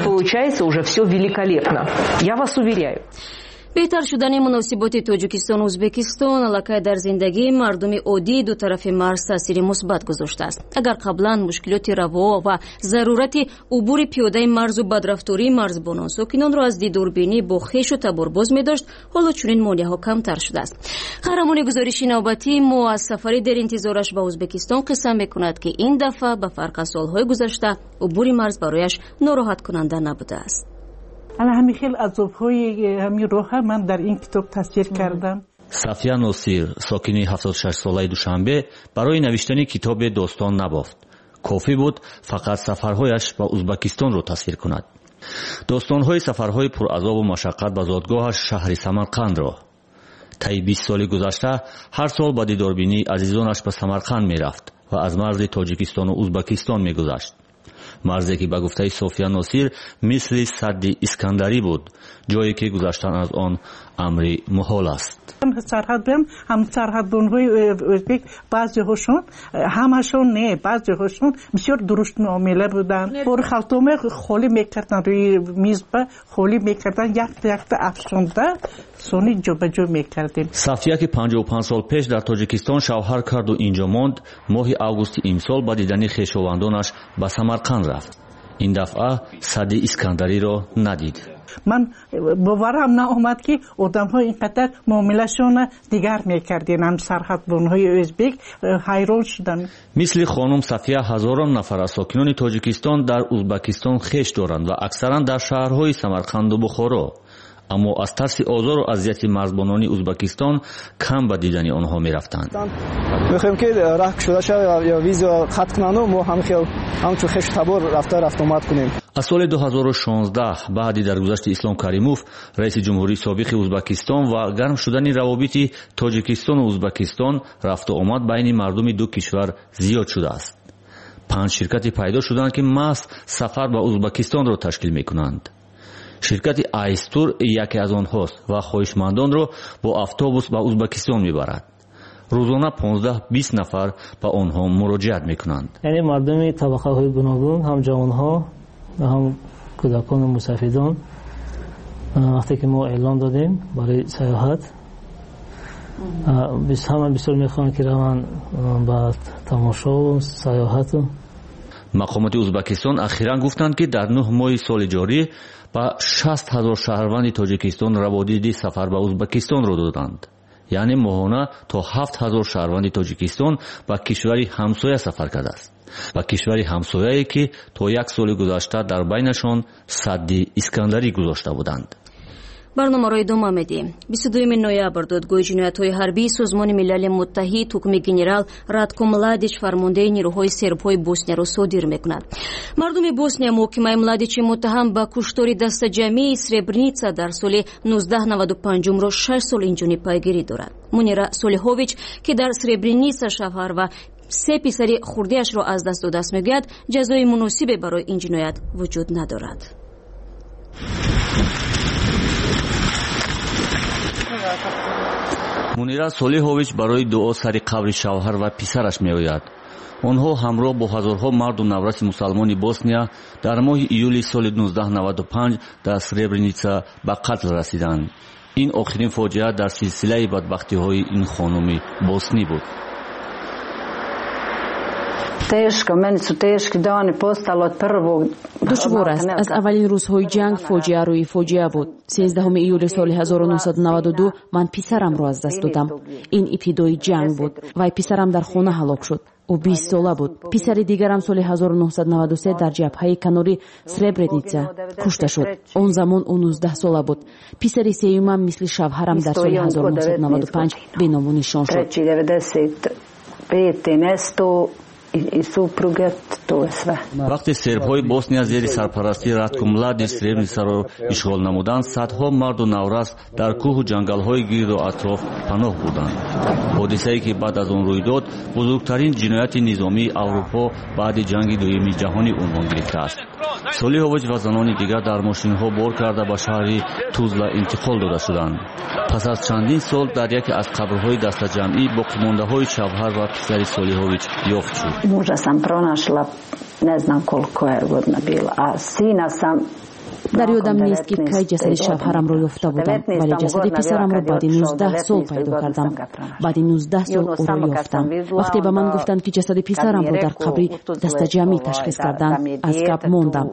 می‌برند. بهتر شدن مناسبات تاجیکستان و ازبکستان علاقه در زندگی مردم عادی دو طرف مرز تاثیر مثبت گذاشته است. اگر قبلا مشکلات روا و ضرورت عبور پیاده مرز و بدرفتاری مرزبانان ساکنان را از دیداربینی با خویش و تبارباز می داشت، حالا چنین مانع‌ها کمتر شده است. قهرمان گزارش نوبتی ما از سفری در انتظارش به ازبکستان قسم می‌کند که این دفعه به فرق از سال‌های گذشته عبور مرز برایش ناراحت کننده نبوده است. حالا همین خیلی عذاب‌های همین راه من در این کتاب تصویر کردم. صفیه ناصیر ساکنی هفتاد و شش ساله دوشنبه برای نوشتن کتاب داستان نبافت. کافی بود فقط سفرهایش به ازبکستان را تصویر کند. داستان‌های سفرهای پرعذاب و مشقت به زادگاهش شهر سمرقند را. طی بیست سال گذشته هر سال به دیداربینی عزیزانش به سمرقند می‌رفت و از مرز تاجیکستان و ازبکستان می‌گذشت. مرزی که به گفته صفیه ناصیر مثل سد اسکندری بود، جایی که گذشتن از آن امری محال است. سرحد بیم هم سرحد بانهای ازبک بعضی هاشون همشون نه بعضی هاشون بسیار درست معامله بودن. بر خلطومه خالی میکردن روی میز به خالی میکردن یک یک افشونده سونی جابجا میکردیم. صفیه که پنجاه و پنج سال پیش در تاجیکستان شوهر کرد و اینجا ماند، ماه آگوست امسال با دیدن خویشاوندانش به سمرقند رفت. این دفعه سد اسکندری را ندید. من باورم ناآمد که آدم ها اینقدر معاملهشون دیگر میکردین. هم سرحد بانهای ازبک حیران شدن. مثل خانم صفیه هزاران نفر از ساکنان تاجیکستان در ازبکستان خویش دارند و اکثرا در شهرهای سمرقند و بخارا. аммо аз тарси озору азияти марзбонони узбекистон кам ба дидани онҳо мерафтанд. мехоҳем ки раҳ кушода шавад ё виза қатъ кунанд, мо ҳамхел ҳамчун хешу табор рафта рафтомад кунем. аз соли дуҳазору шонздаҳ баъди даргузашти Ислом Каримов раиси ҷумҳурии собиқи Узбекистон ва гарм шудани равобити Тоҷикистону Узбекистон рафту омад байни мардуми ду кишвар зиёд шудааст. панҷ ширкати пайдо шуданд ки маҳз сафар ба Узбекистонро ташкил мекунанд. ширкати Айстур яке аз онҳост ва хоҳишмандонро бо автобус ба Узбекистон мебарад. рӯзона понздаҳ бист нафар ба онҳо муроҷиат мекунанд. яъне мардуми табақаҳои гуногун, ҳам ҷавонҳо ва ҳам кӯдакону мусафидон, вақте ки мо эълон додем барои саёҳат, ҳама бисёр мехоҳанд ки раванд ба тамошову саёҳату. мақомоти Узбекистон ахиран гуфтанд ки дар нӯҳ моҳи соли ҷорӣ ба шаст ҳазор шаҳрванди Тоҷикистон раводиди сафар ба Узбекистонро доданд. яъне моҳона то ҳафт ҳазор шаҳрванди Тоҷикистон ба кишвари ҳамсоя сафар кардааст. ба кишвари ҳамсояе ки то як соли гузашта дар байнашон садди Искандарӣ гузошта буданд. барномаро идома медиҳем. бисту дуюми ноябр додгоҳи ҷиноятҳои ҳарбии Созмони Милали Муттаҳид ҳукми генерал Радко Младич фармондаи нирӯҳои сербҳои Боснияро содир мекунад. мардуми Босния муҳокимаи Младичи муттаҳам ба куштори дастаҷамии Сребреница дар соли нуздаҳ наваду панҷумро шаш сол инҷонӣ пайгирӣ дорад. Мунира Солиҳович, ки дар Сребреница шавҳар ва се писари хурдиашро аз даст додааст, мегӯяд ҷазои муносибе барои ин ҷиноят вуҷуд надорад. мунира Солиҳович барои дуо сари қабри шавҳар ва писараш меояд. онҳо ҳамроҳ бо ҳазорҳо марду навраси мусалмони Босния дар моҳи июли соли нуздаҳ наваду панҷ дар Сребреница ба қатл расиданд. ин охирин фоҷиа дар силсилаи бадбахтиҳои ин хонуми боснӣ буд. душвор аст. аз аввалин рӯзҳои ҷанг фоҷиа рӯи фоҷиа буд. сенздаҳуми июли соли ҳазору нӯҳсаду наваду ду ман писарамро аз даст додам. ин ибтидои ҷанг буд. вай писарам дар хона ҳалок шуд. ӯ бист сола буд. писари дигарам соли ҳазору нӯҳсаду наваду се дар ҷабҳаи канори Сребреница кушта шуд. он замон ӯ нуздаҳ сола буд. писари сеюмам мисли шавҳарам дар соли ҳазору нӯҳсаду наваду панҷ беному нишон шуд. вақте сербҳои Босния зери сарпарастии Радко Младич Сребреницаро ишғол намуданд, садҳо марду наврас дар кӯҳу ҷангалҳои гирду атроф паноҳ бурданд. ҳодисае ки баъд аз он рӯй дод, бузургтарин ҷинояти низомии Аврупо баъди ҷанги дуюми ҷаҳонӣ унвон гирифтааст. Солиҳович ва занони дигар дар мошинҳо бор карда ба шаҳри Тузла интиқол дода шуданд. пас аз чандин сол дар яке аз қабрҳои дастаҷамъӣ боқимондаҳои шавҳар ва писари Солиҳович ёфт шуд. Muža sam pronašla, ne znam koliko je godina bila, a sina sam дар ёдам нест ки кай ҷасади шавҳарамро ёфта будам, вале ҷасади писарамро баъди нуздаҳ сол пайдо кардам. баъди нуздаҳ сол ӯро ёфтам. вақте ба ман гуфтанд ки ҷасади писарамро дар қабри дастаҷамӣ ташхис карданд, аз гап мондам.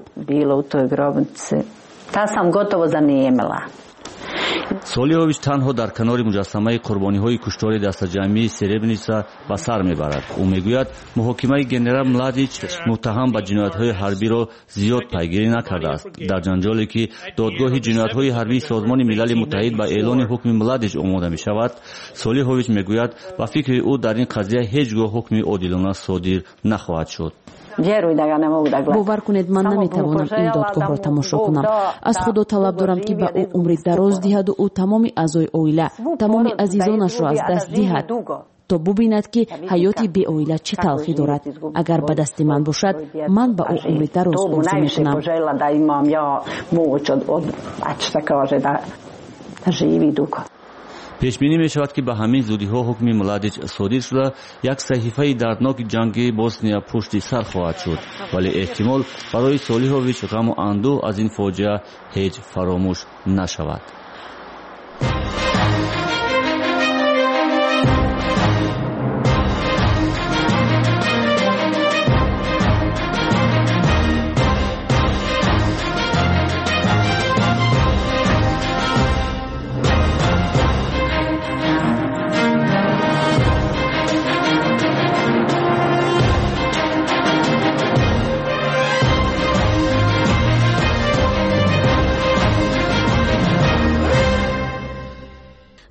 Та sam gotovo zaniemila. Солиҳович танҳо дар канори муҷассамаи қурбониҳои куштори дастаҷамъии Сребреница ба сар мебарад. ӯ мегӯяд муҳокимаи генерал Младич муттаҳам ба ҷиноятҳои ҳарбиро зиёд пайгирӣ накардааст. дар ҷанҷоле ки додгоҳи ҷиноятҳои ҳарбии Созмони Милали Муттаҳид ба эълони ҳукми Младич омода мешавад, Солиҳович мегӯяд ба фикри ӯ дар ин қазия ҳеҷ гоҳ ҳукми одилона содир нахоҳад шуд. бовар кунед, ман наметавонам ин додгоҳро тамошо кунам. аз худо талаб дорам ки ба ӯ умри дароз диҳаду ӯ тамоми аъзои оила, тамоми азизонашро аз даст диҳад, то бубинад ки ҳаёти беоила чӣ талхӣ дорад. агар ба дасти ман бошад, ман ба ӯ умри дароз орзу мекунам. пешбинӣ мешавад ки ба ҳамин зудиҳо ҳукми Младич содир шуда, як саҳифаи дардноки ҷанги Босния пушти сар хоҳад шуд, вале эҳтимол барои Солиҳович ғаму андӯҳ аз ин фоҷиа ҳеҷ фаромӯш нашавад.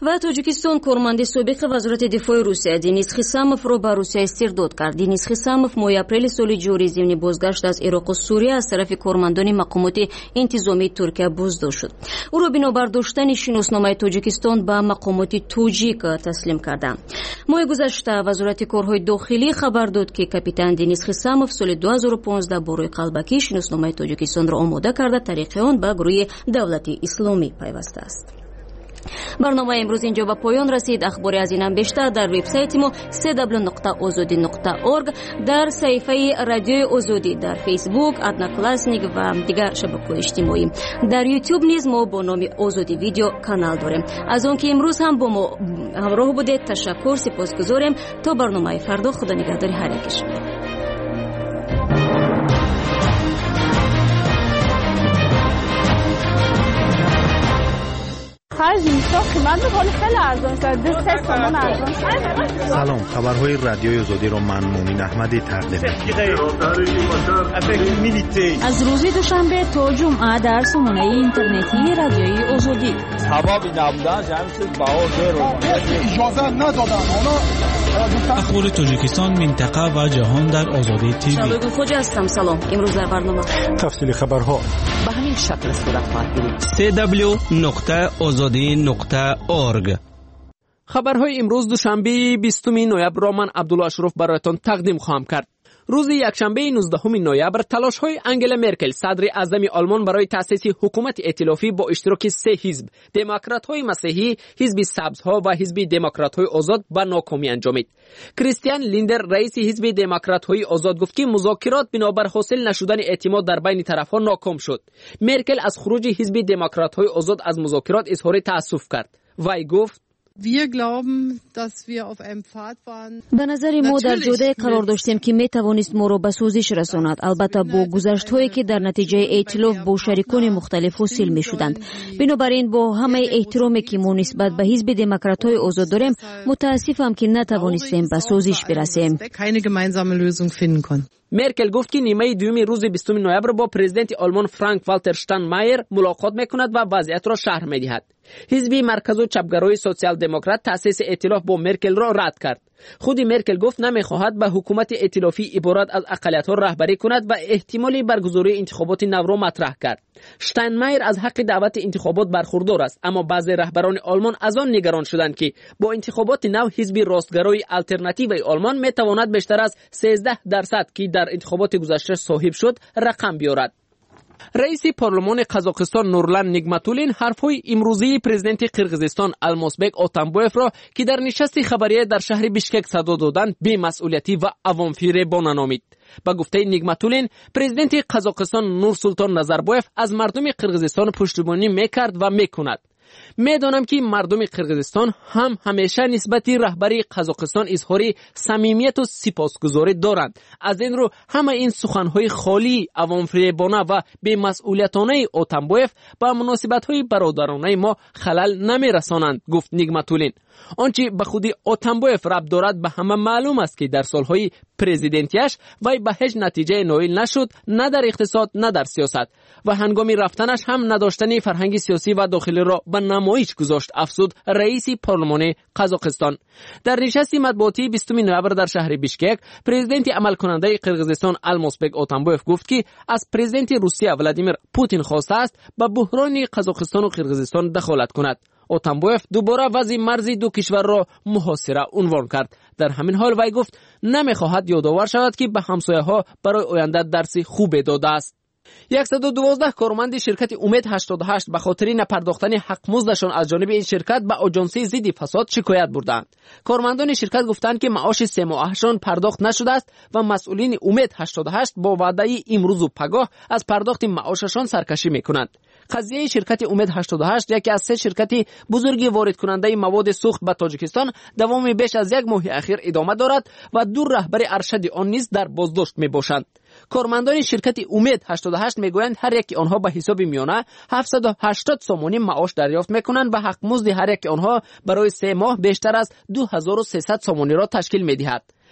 و توجیکستان کارمند سابق وزارت دفاع روسیه دینیس خیساموف را به روسیه استرداد کرد. دینیس خیساموف ماه اپریل سال جاری ضمن بازگشت از عراق و سوریه از طرف کارمندان مقامات انتظامی ترکیه بازداشت شد. او را بنابر داشتن شناسنامه تاجیکستان به مقامات توجیک تسلیم کردند. ماه گذشته وزارت کارهای داخلی خبر داد که کاپیتان دینیس خیساموف سال دو هزار و پانزده برای قلبکی شناسنامه تاجیکستان را آماده کرده طریق آن به گروه دولت اسلامی پیوسته است. برنامه امروز اینجا به پایان رسید. اخباری از این هم بیشتر در وبسایت ما دبلیو دبلیو دبلیو نقطه آزادی نقطه اورگ، در صفحه رادیوی آزادی، در فیسبوک، ادناکلاسنیک و دیگر شبکه‌های اجتماعی. در یوتیوب نیز ما با نام آزادی ویدیو کانال داریم. از اون که امروز هم با ما همراه بودید تشکر، سپاسگزاریم. تا برنامه فردا، خدا نگهدار هر یک شما. خرج نیستا قیمت به خیلی ارزان شد. دو سه تومن ارزان شد. سلام، خبرهای رادیوی آزادی را من مومین احمدی تقدیم می‌کنم. از روز دوشنبه تا جمعه در سامانه اینترنتی رادیوی آزادی. حبابی نبودن جمعی چیز باور رو اجازه ندادن. اخبار تاجیکستان، منطقه و جهان در آزادی تیوی. شالوگ خوجا هستم. سلام. امروز در برنامه تفصیل خبرها به همین شکل صورت خواهد گرفت. دبلیو دبلیو دبلیو نقطه آزادی نقطه اورگ. خبرهای امروز دوشنبه بیستم نوامبر را من عبدالله اشرف برایتان تقدیم خواهم کرد. روز یکشنبه نوزدهم نوامبر تلاش‌های انگلا مرکل صدر اعظم آلمان برای تأسیس حکومت ائتلافی با اشتراک سه حزب، دموکرات‌های مسیحی، حزب سبزها و حزب دموکرات‌های آزاد به ناکامی انجامید. کریستیان لیندر رئیس حزب دموکرات‌های آزاد گفت که مذاکرات بنابر حاصل نشدن اعتماد در بین طرف‌ها ناکام شد. مرکل از خروج حزب دموکرات‌های آزاد از مذاکرات اظهار تأسف کرد. وی گفت به نظر ما در جاده قرار داشتیم که می توانست ما را به سوزش رساند، البته با گذشت هایی که در نتیجه ائتلاف با شریکان مختلف حاصل می شدند. بنابراین با همه احترامی که ما نسبت به حزب دموکرات های آزاد داریم، متاسفم که نتوانستیم به سوزش برسیم. مرکل گفت که نیمه دوم روز بیستم نوامبر با پرزیدنت آلمان فرانک والتر شتاینمایر ملاقات میکند و وضعیت را شرح میدهد. حزب مرکز و چپگرای سوسیال دموکرات تأسیس ائتلاف با مرکل را رد کرد. خود مرکل گفت نمیخواهد به حکومت ائتلافی عبارت از اقلیت‌ها رهبری کند و احتمال برگزاری انتخابات نو را مطرح کرد. شتاینمایر از حق دعوت انتخابات برخوردار است، اما بعضی رهبران آلمان از آن نگران شدند که با انتخابات نو حزب راستگرای آلترناتیو آلمان میتواند بیشتر از سیزده درصد که در انتخابات گذشته صاحب شد رقم بیارد. رئیس پارلمان قزاقستان نورلان نیگماتولین حرفهای امروزی پرزیدنت قرقیزستان المازبک اتامبایف را که در نشست خبریه در شهر بیشکک صدا دادند بی‌مسئولیتی و عوام‌فریبانه نامید. با گفته نیگماتولین، پرزیدنت قزاقستان نورسولطان نظربایف از مردم قرقیزستان پشتیبانی میکرد و میکند. میدانم که مردم قرقیزستان هم همیشه نسبت رهبری قزاقستان اظهار صمیمیت و سپاسگزاری دارند. از این رو همه این سخنهای خالی، عوام‌فریبانه و بی‌مسئولیتانه اتامبایف با مناسبت‌های برادرانه ما خلل نمی‌رسانند، گفت نیگماتولین. آنچه به خودی اتامبایف ربط دارد به همه معلوم است که در سالهای پرزیدنتیش وی به هیچ نتیجه نائل نشد، نه در اقتصاد نه در سیاست، و هنگامی رفتنش هم نداشتن فرهنگ سیاسی و داخلی را به نمایش گذاشت، افزود رئیس پارلمان قزاقستان. در نشست مطبوعاتی بیستم نوامبر در شهر بیشکک، پرزیدنت عمل کننده قرقیزستان المازبک اتامبایف گفت که از پرزیدنت روسیه ولادیمیر پوتین خواسته است به بحران قزاقستان و قرقیزستان دخالت کند. اتامبایف دوباره وضع مرزی دو کشور را محاصره عنوان کرد. در همین حال وی گفت نمیخواهد یادآور شود که به همسایه‌ها برای آینده درس خوب داده است. صد و دوازده کارمند شرکت امید هشتاد و هشت به خاطر نپرداختن حق مزدشان از جانب این شرکت به آژانسی ضد فساد شکایت بردند. کارمندان شرکت گفتند که معاش سه ماهشان پرداخت نشده است و مسئولین امید هشتاد و هشت با وعده امروز و پگاه از پرداخت معاششان سرکشی میکنند. قضیه شرکت امید هشتاد و هشت یکی از سه شرکت بزرگ وارد کننده مواد سوخت به تاجیکستان دوام بیش از یک ماه اخیر ادامه دارد و دو رهبر ارشد آن نیز در بازداشت میباشند. کارمندان شرکت امید هشتاد و هشت میگویند هر یک آنها به حساب میانه هفتصد و هشتاد سومانی معاش دریافت میکنند و حق مزد هر یک آنها برای سه ماه بیشتر از دو هزار و سیصد سومانی را تشکیل میدهد.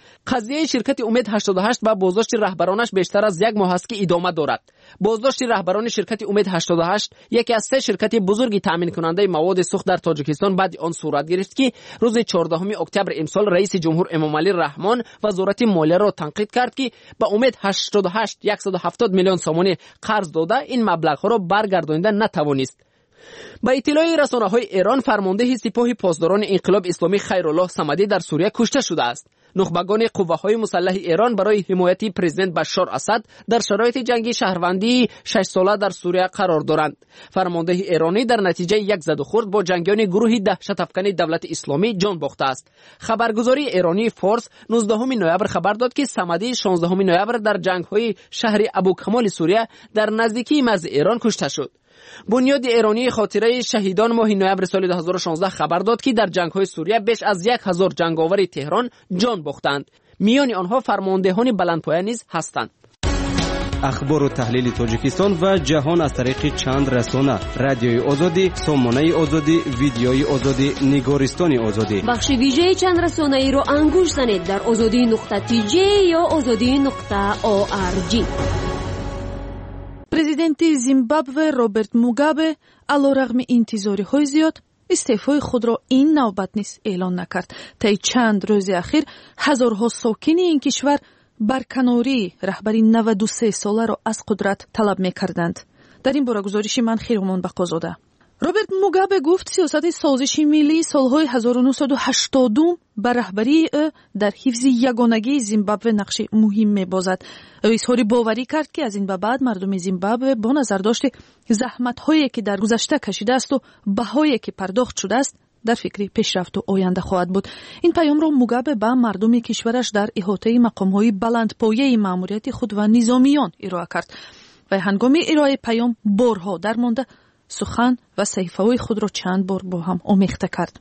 قضیه شرکت امید هشتاد و هشت و بازداشت رهبرانش بیشتر از یک ماه است که ادامه دارد. بازداشت رهبران شرکت امید هشتاد و هشت یکی از سه شرکت بزرگ تامین کننده مواد سوخت در تاجیکستان بعد آن صورت گرفت که روز چهاردهم اکتبر امسال رئیس جمهور امامعلی رحمان وزارت مالیه را تنقید کرد که به امید هشتاد و هشت صد و هفتاد میلیون سومانی قرض داده این مبلغ ها را برگردانیده نتوانست. با اطلاع رسانه‌های ایران فرمانده سپاه پاسداران انقلاب اسلامی خیرالله صمدی در سوریه کشته شده است. نخبگان قوه‌های مسلح ایران برای حمایت پرزیدنت بشار اسد در شرایط جنگ شهروندی شش ساله در سوریه قرار دارند. فرمانده ایرانی در نتیجه یک زد و خورد با جنگیان گروه دهشت افکن دولت اسلامی جان باخته است. خبرگزاری ایرانی فارس نوزدهم نوامبر خبر داد که صمدی شانزدهم نوامبر در جنگ‌های شهر ابوکمال سوریه در نزدیکی مرز ایران کشته شد. بنیاد ایرانی خاطره شهیدان ماه نوامبر سال دو هزار و شانزده خبر داد که در جنگ‌های سوریه بیش از یک هزار جنگاور تهران جان باختند. میان آنها فرماندهان بلندپایه نیز هستند. اخبار و تحلیل تاجیکستان و جهان از طریق چند رسانه: رادیوی آزادی، سامانه آزادی، ویدیوی آزادی، نگارستان آزادی. بخش ویژه چند رسانه ای رو انگوش زنید در آزادی نقطه تی جی یا آزادی نقطه او آر جی. президенти Зимбабве Роберт Мугабе алорағми интизориҳои зиёд истеъфои худро ин навбат низ эълон накард. таи чанд рӯзи ахир ҳазорҳо сокини ин кишвар барканории раҳбари наваду се соларо аз қудрат талаб мекарданд. дар ин бора гузориши ман Хиромон Бақозода. роберт Мугабе гуфт сиёсати созиши миллии солҳои ҳазору нӯҳсаду ҳаштодум ба раҳбарии ӯ дар ҳифзи ягонагии Зимбабве нақши муҳим мебозад. ӯ изҳори боварӣ кард ки аз ин ба баъд мардуми Зимбабве бо назардошти заҳматҳое ки дар гузашта кашидааст ва баҳое ки пардохт шудааст дар фикри пешрафту оянда хоҳад буд. ин паёмро Мугабе ба мардуми кишвараш дар иҳотаи мақомҳои баландпояи маъмурияти худ ва низомиён ироа кард. вай ҳангоми ироаи паём борҳо дармонда сухан ва саҳифаҳои худро чанд бор бо ҳам омехта кард.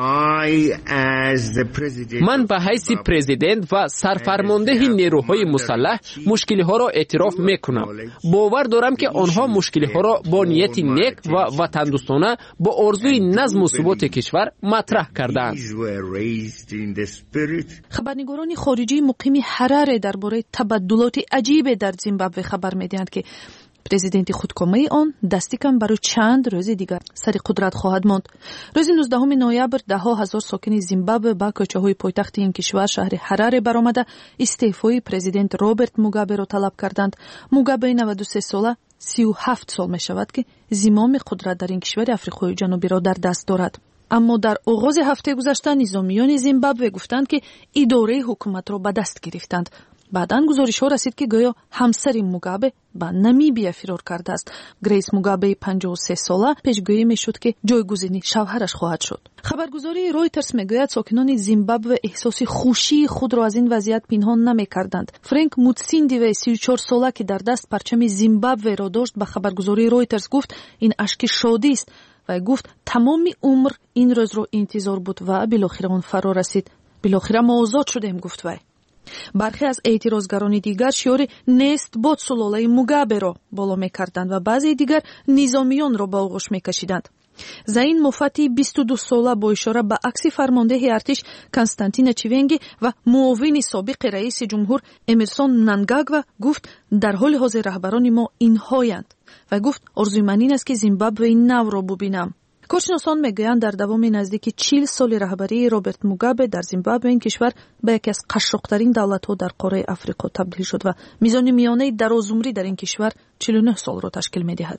من به حیث پرزیدنت و سرفرمانده نیروهای مسلح مشکل‌ها را اعتراف می‌کنم. باور دارم که آنها مشکل‌ها را با نیت نیک و وطن‌دوستانه با آرزوی نظم و ثبات کشور مطرح کردند. خبرنگاران خارجی مقیم حراره درباره تبدلات عجیب در زیمبابوه خبر می‌دهند که президенти худкомаи он дасти кам барои чанд рӯзи дигар сари қудрат хоҳад монд. рӯзи нуздаҳуми ноябр даҳо ҳазор сокини Зимбабве ба кӯчаҳои пойтахти ин кишвар шаҳри Ҳараре баромада истеъфои президент Роберт Мугаберо талаб карданд. Мугабе наваду се сола сию ҳафт сол мешавад ки зимоми қудрат дар ин кишвари Африқои ҷанубиро дар даст дорад. аммо дар оғози ҳафтаи гузашта низомиёни Зимбабве гуфтанд ки идораи ҳукуматро ба даст гирифтанд. баъдан гузоришҳо расид ки гӯё ҳамсари Мугабе ба Намибия фирор кардааст. Грейс Мугабеи панҷоҳу се сола пешгӯӣ мешуд ки ҷойгузини шавҳараш хоҳад шуд. хабаргузории Reuters мегӯяд сокинони Зимбабве эҳсоси хушии худро аз ин вазъият пинҳон намекарданд. Фрэнк Мутсиндиве си и чор сола ки дар даст парчами Зимбабверо дошт ба хабаргузории Reuters гуфт ин ашки шодист. вай гуфт тамоми умр ин рӯзро интизор буд ва билохира он фаро расид. билохира мо озод шудем, гуфт вай. бархе аз эътирозгарони дигар шиёри нест бод сулолаи Мугаберо боло мекарданд ва баъзеи дигар низомиёнро ба оғӯш мекашиданд. Заин Муфати бисту ду сола бо ишора ба акси фармондеҳи артиш Константина Чивенги ва муовини собиқи раиси ҷумҳур Эмерсон Мнангагва гуфт дар ҳоли ҳозир раҳбарони мо инҳоянд. Вай гуфт орзуи ман ин аст ки Зимбабвеи навро бубинам. коршиносон мегӯянд дар давоми наздики чил соли раҳбарии Роберт Мугабе дар Зимбабве ин кишвар ба яке аз қашшоқтарин давлатҳо дар қораи Африқо табдил шуд ва мизони миёнаи дарозумрӣ дар ин кишвар чилу нӯҳ солро ташкил медиҳад.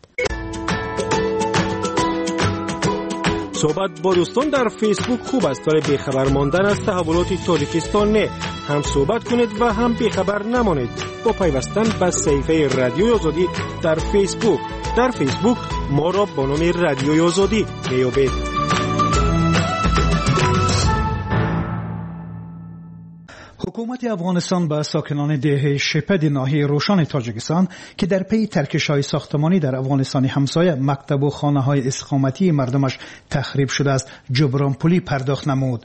صحبت با دوستان در فیسبوک خوب است ولی بیخبر ماندن از تحولات تاجیکستان نه. هم صحبت کنید و هم بیخبر نمانید با پیوستن به صفحه رادیوی آزادی در فیسبوک. در فیسبوک ما را با نام رادیوی آزادی میابید. حکومت افغانستان به ساکنان ده شپد ناحیه روشن تاجیکستان که در پی ترکش‌های ساختمانی در افغانستان همسایه مکتب و خانه‌های اقامتی مردمش تخریب شده است جبران پولی پرداخت نمود.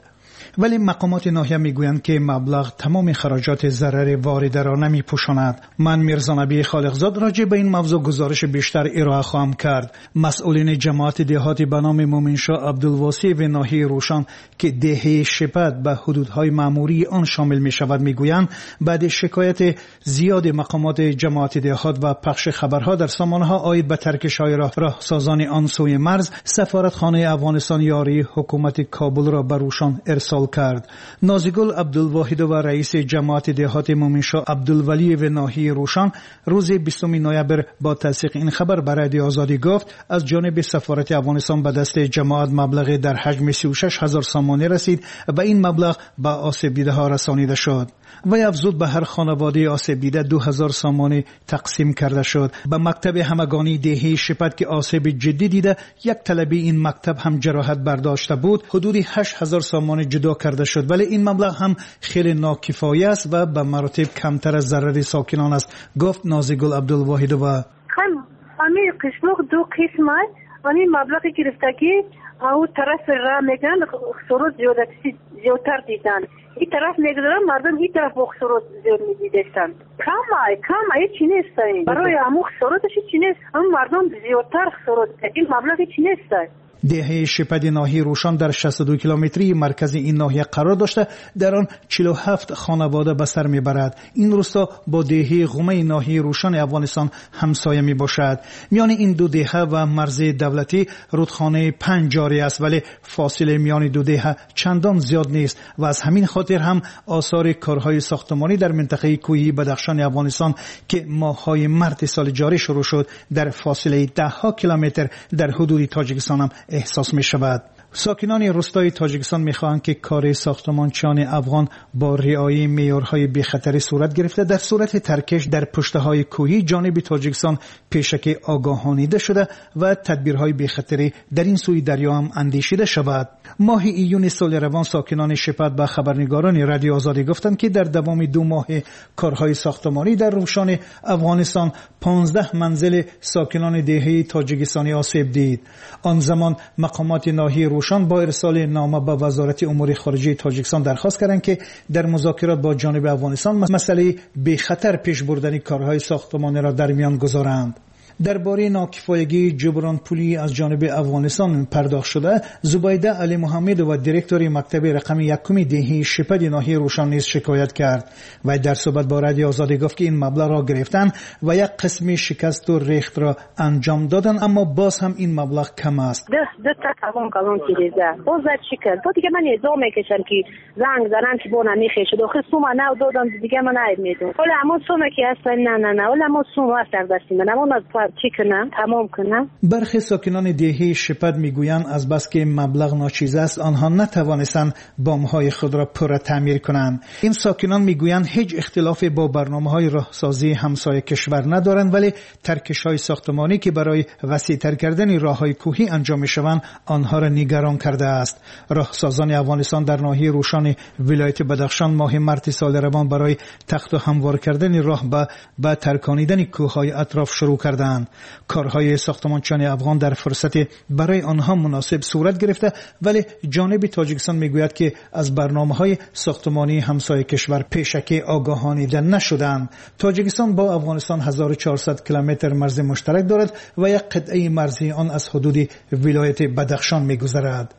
ولی مقامات ناحیه میگویند که مبلغ تمام خراجات ضرر وارده را نمیپوشاند. من میرزا نبی خالقزاد راجع به این موضوع گزارش بیشتر ارائه خواهم کرد. مسئولین جماعت دهاتی به نام مومنشاه عبدالواسی و ناحیه روشن که دهه شپد به حدودهای مأموری آن شامل می شود میگویند بعد شکایت زیاد مقامات جماعت دهات و پخش خبرها در سامانه‌ها عاید به ترکش‌های راهسازان آن سوی مرز، سفارتخانه افغانستان یاری حکومت کابل را بر روشان ارسال کرد. نازیگل عبدالواحد و رئیس جماعت دهات مومنشاه عبدالولی و ناحیه روشن روز بیستم نوامبر با تصدیق این خبر به رادیو آزادی گفت از جانب سفارت افغانستان به دست جماعت مبلغ در حجم سی و شش هزار سامانه رسید و این مبلغ به آسیب دیده ها رسانیده شد. و افزود به هر خانواده آسیب دیده دو هزار سامانه تقسیم کرده شد. به مکتب همگانی دهه شپد که آسیب جدی دیده یک طلبی این مکتب هم جراحت برداشته بود حدود هشت هزار سامانه جدا کرده شد، ولی این مبلغ هم خیلی ناکفایه است و به مراتب کمتر از ضرر ساکنان است، گفت نازیگل عبدالواحد. و خم امی قسمه دو قسم است. امی مبلغی گرفتگی او طرف را میگن خسارت زیادتر دیدن، این طرف میگذارن مردم این طرف خسارت زیاد میدیدن. کم ای کم ای چی نیست برای امو خسارتش چی نیست، اما مردم زیادتر خسارت این مبلغی چی نیست. دهه شپد ناحیه روشن در شصت و دو کیلومتری مرکز این ناحیه قرار داشته، در آن چهل و هفت خانواده به سر میبرد. این روستا با دهه قومه ناحیه روشن افغانستان همسایه می باشد. میان این دو دهه و مرز دولتی رودخانه پنج جاری است، ولی فاصله میان دو دهه چندان زیاد نیست و از همین خاطر هم آثار کارهای ساختمانی در منطقه کوهی بدخشان افغانستان که ماه‌های مارس سال جاری شروع شد در فاصله ده ها کیلومتر در حدود تاجیکستان هم احساس می شود. ساکنان روستای تاجیکستان می‌خواهند که کار ساختمانچیان افغان با رعایت معیارهای بی‌خطری صورت گرفته در صورت ترکش در پشته‌های کوهی جانب تاجیکستان پیشکی آگاهانیده شده و تدبیرهای بی‌خطری در این سوی دریا هم اندیشیده شود. ماه ایون سال روان ساکنان شپد به خبرنگاران رادیو آزادی گفتند که در دوام دو ماه کارهای ساختمانی در روشان افغانستان پانزده منزل ساکنان دهه تاجیکستانی آسیب دید. آن زمان مقامات ناحیه روشن با ارسال نامه به وزارت امور خارجه تاجیکستان درخواست کردند که در مذاکرات با جانب افغانستان مسئله بی خطر پیش بردن کارهای ساختمانی را در میان گذارند. درباره ناکفایگی جبران پولی از جانب افغانستان پرداخت شده، زبیده علی محمد و دیرکتور مکتب رقم یکم دهه شپد ناحیه روشن نیز شکایت کرد و در صحبت با رادیو آزادی گفت که این مبلغ را گرفتن و یک قسمی شکست و ریخت را انجام دادن، اما باز هم این مبلغ کم است. ده ده تا کلام کلام چیزه بازد چیکار تو دیگه من ادعا میکشم که زنگ زدن که بو نمیخه شد آخه سوم نه دادم دیگه من نمیدونم ولی اما سوم که اصلا نه نه نه ولی اما سوم است در دستی من اما چی کنم تمام کنم. برخی ساکنان دهه شپد میگویند از بس که مبلغ ناچیز است آنها نتوانستند بامهای خود را پر تعمیر کنند. این ساکنان میگویند هیچ اختلافی با برنامه‌های راهسازی همسایه کشور ندارند، ولی ترکش‌های ساختمانی که برای وسیع‌تر کردن راه‌های کوهی انجام می‌شوند آنها را نگران کرده است. راهسازان افغانستان در ناحیه روشن ولایت بدخشان ماه مارس سال روان برای تخت و هموار کردن راه به با ترکاندن کوه‌های اطراف شروع کردند. کارهای ساختمانچیان افغان در فرصت برای آنها مناسب صورت گرفته، ولی جانب تاجیکستان میگوید که از برنامه‌های ساختمانی همسایه کشور پیشکی آگاهانیده نشدند. تاجیکستان با افغانستان هزار و چهارصد کیلومتر مرز مشترک دارد و یک قطعه مرزی آن از حدود ولایت بدخشان میگذرد.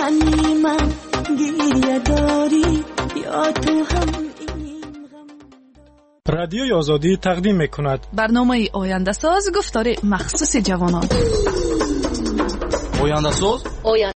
یعنی من گریه داری یا تو هم. رادیوی آزادی تقدیم میکند برنامه آینده ساز گفتار مخصوص جوانان. آینده ساز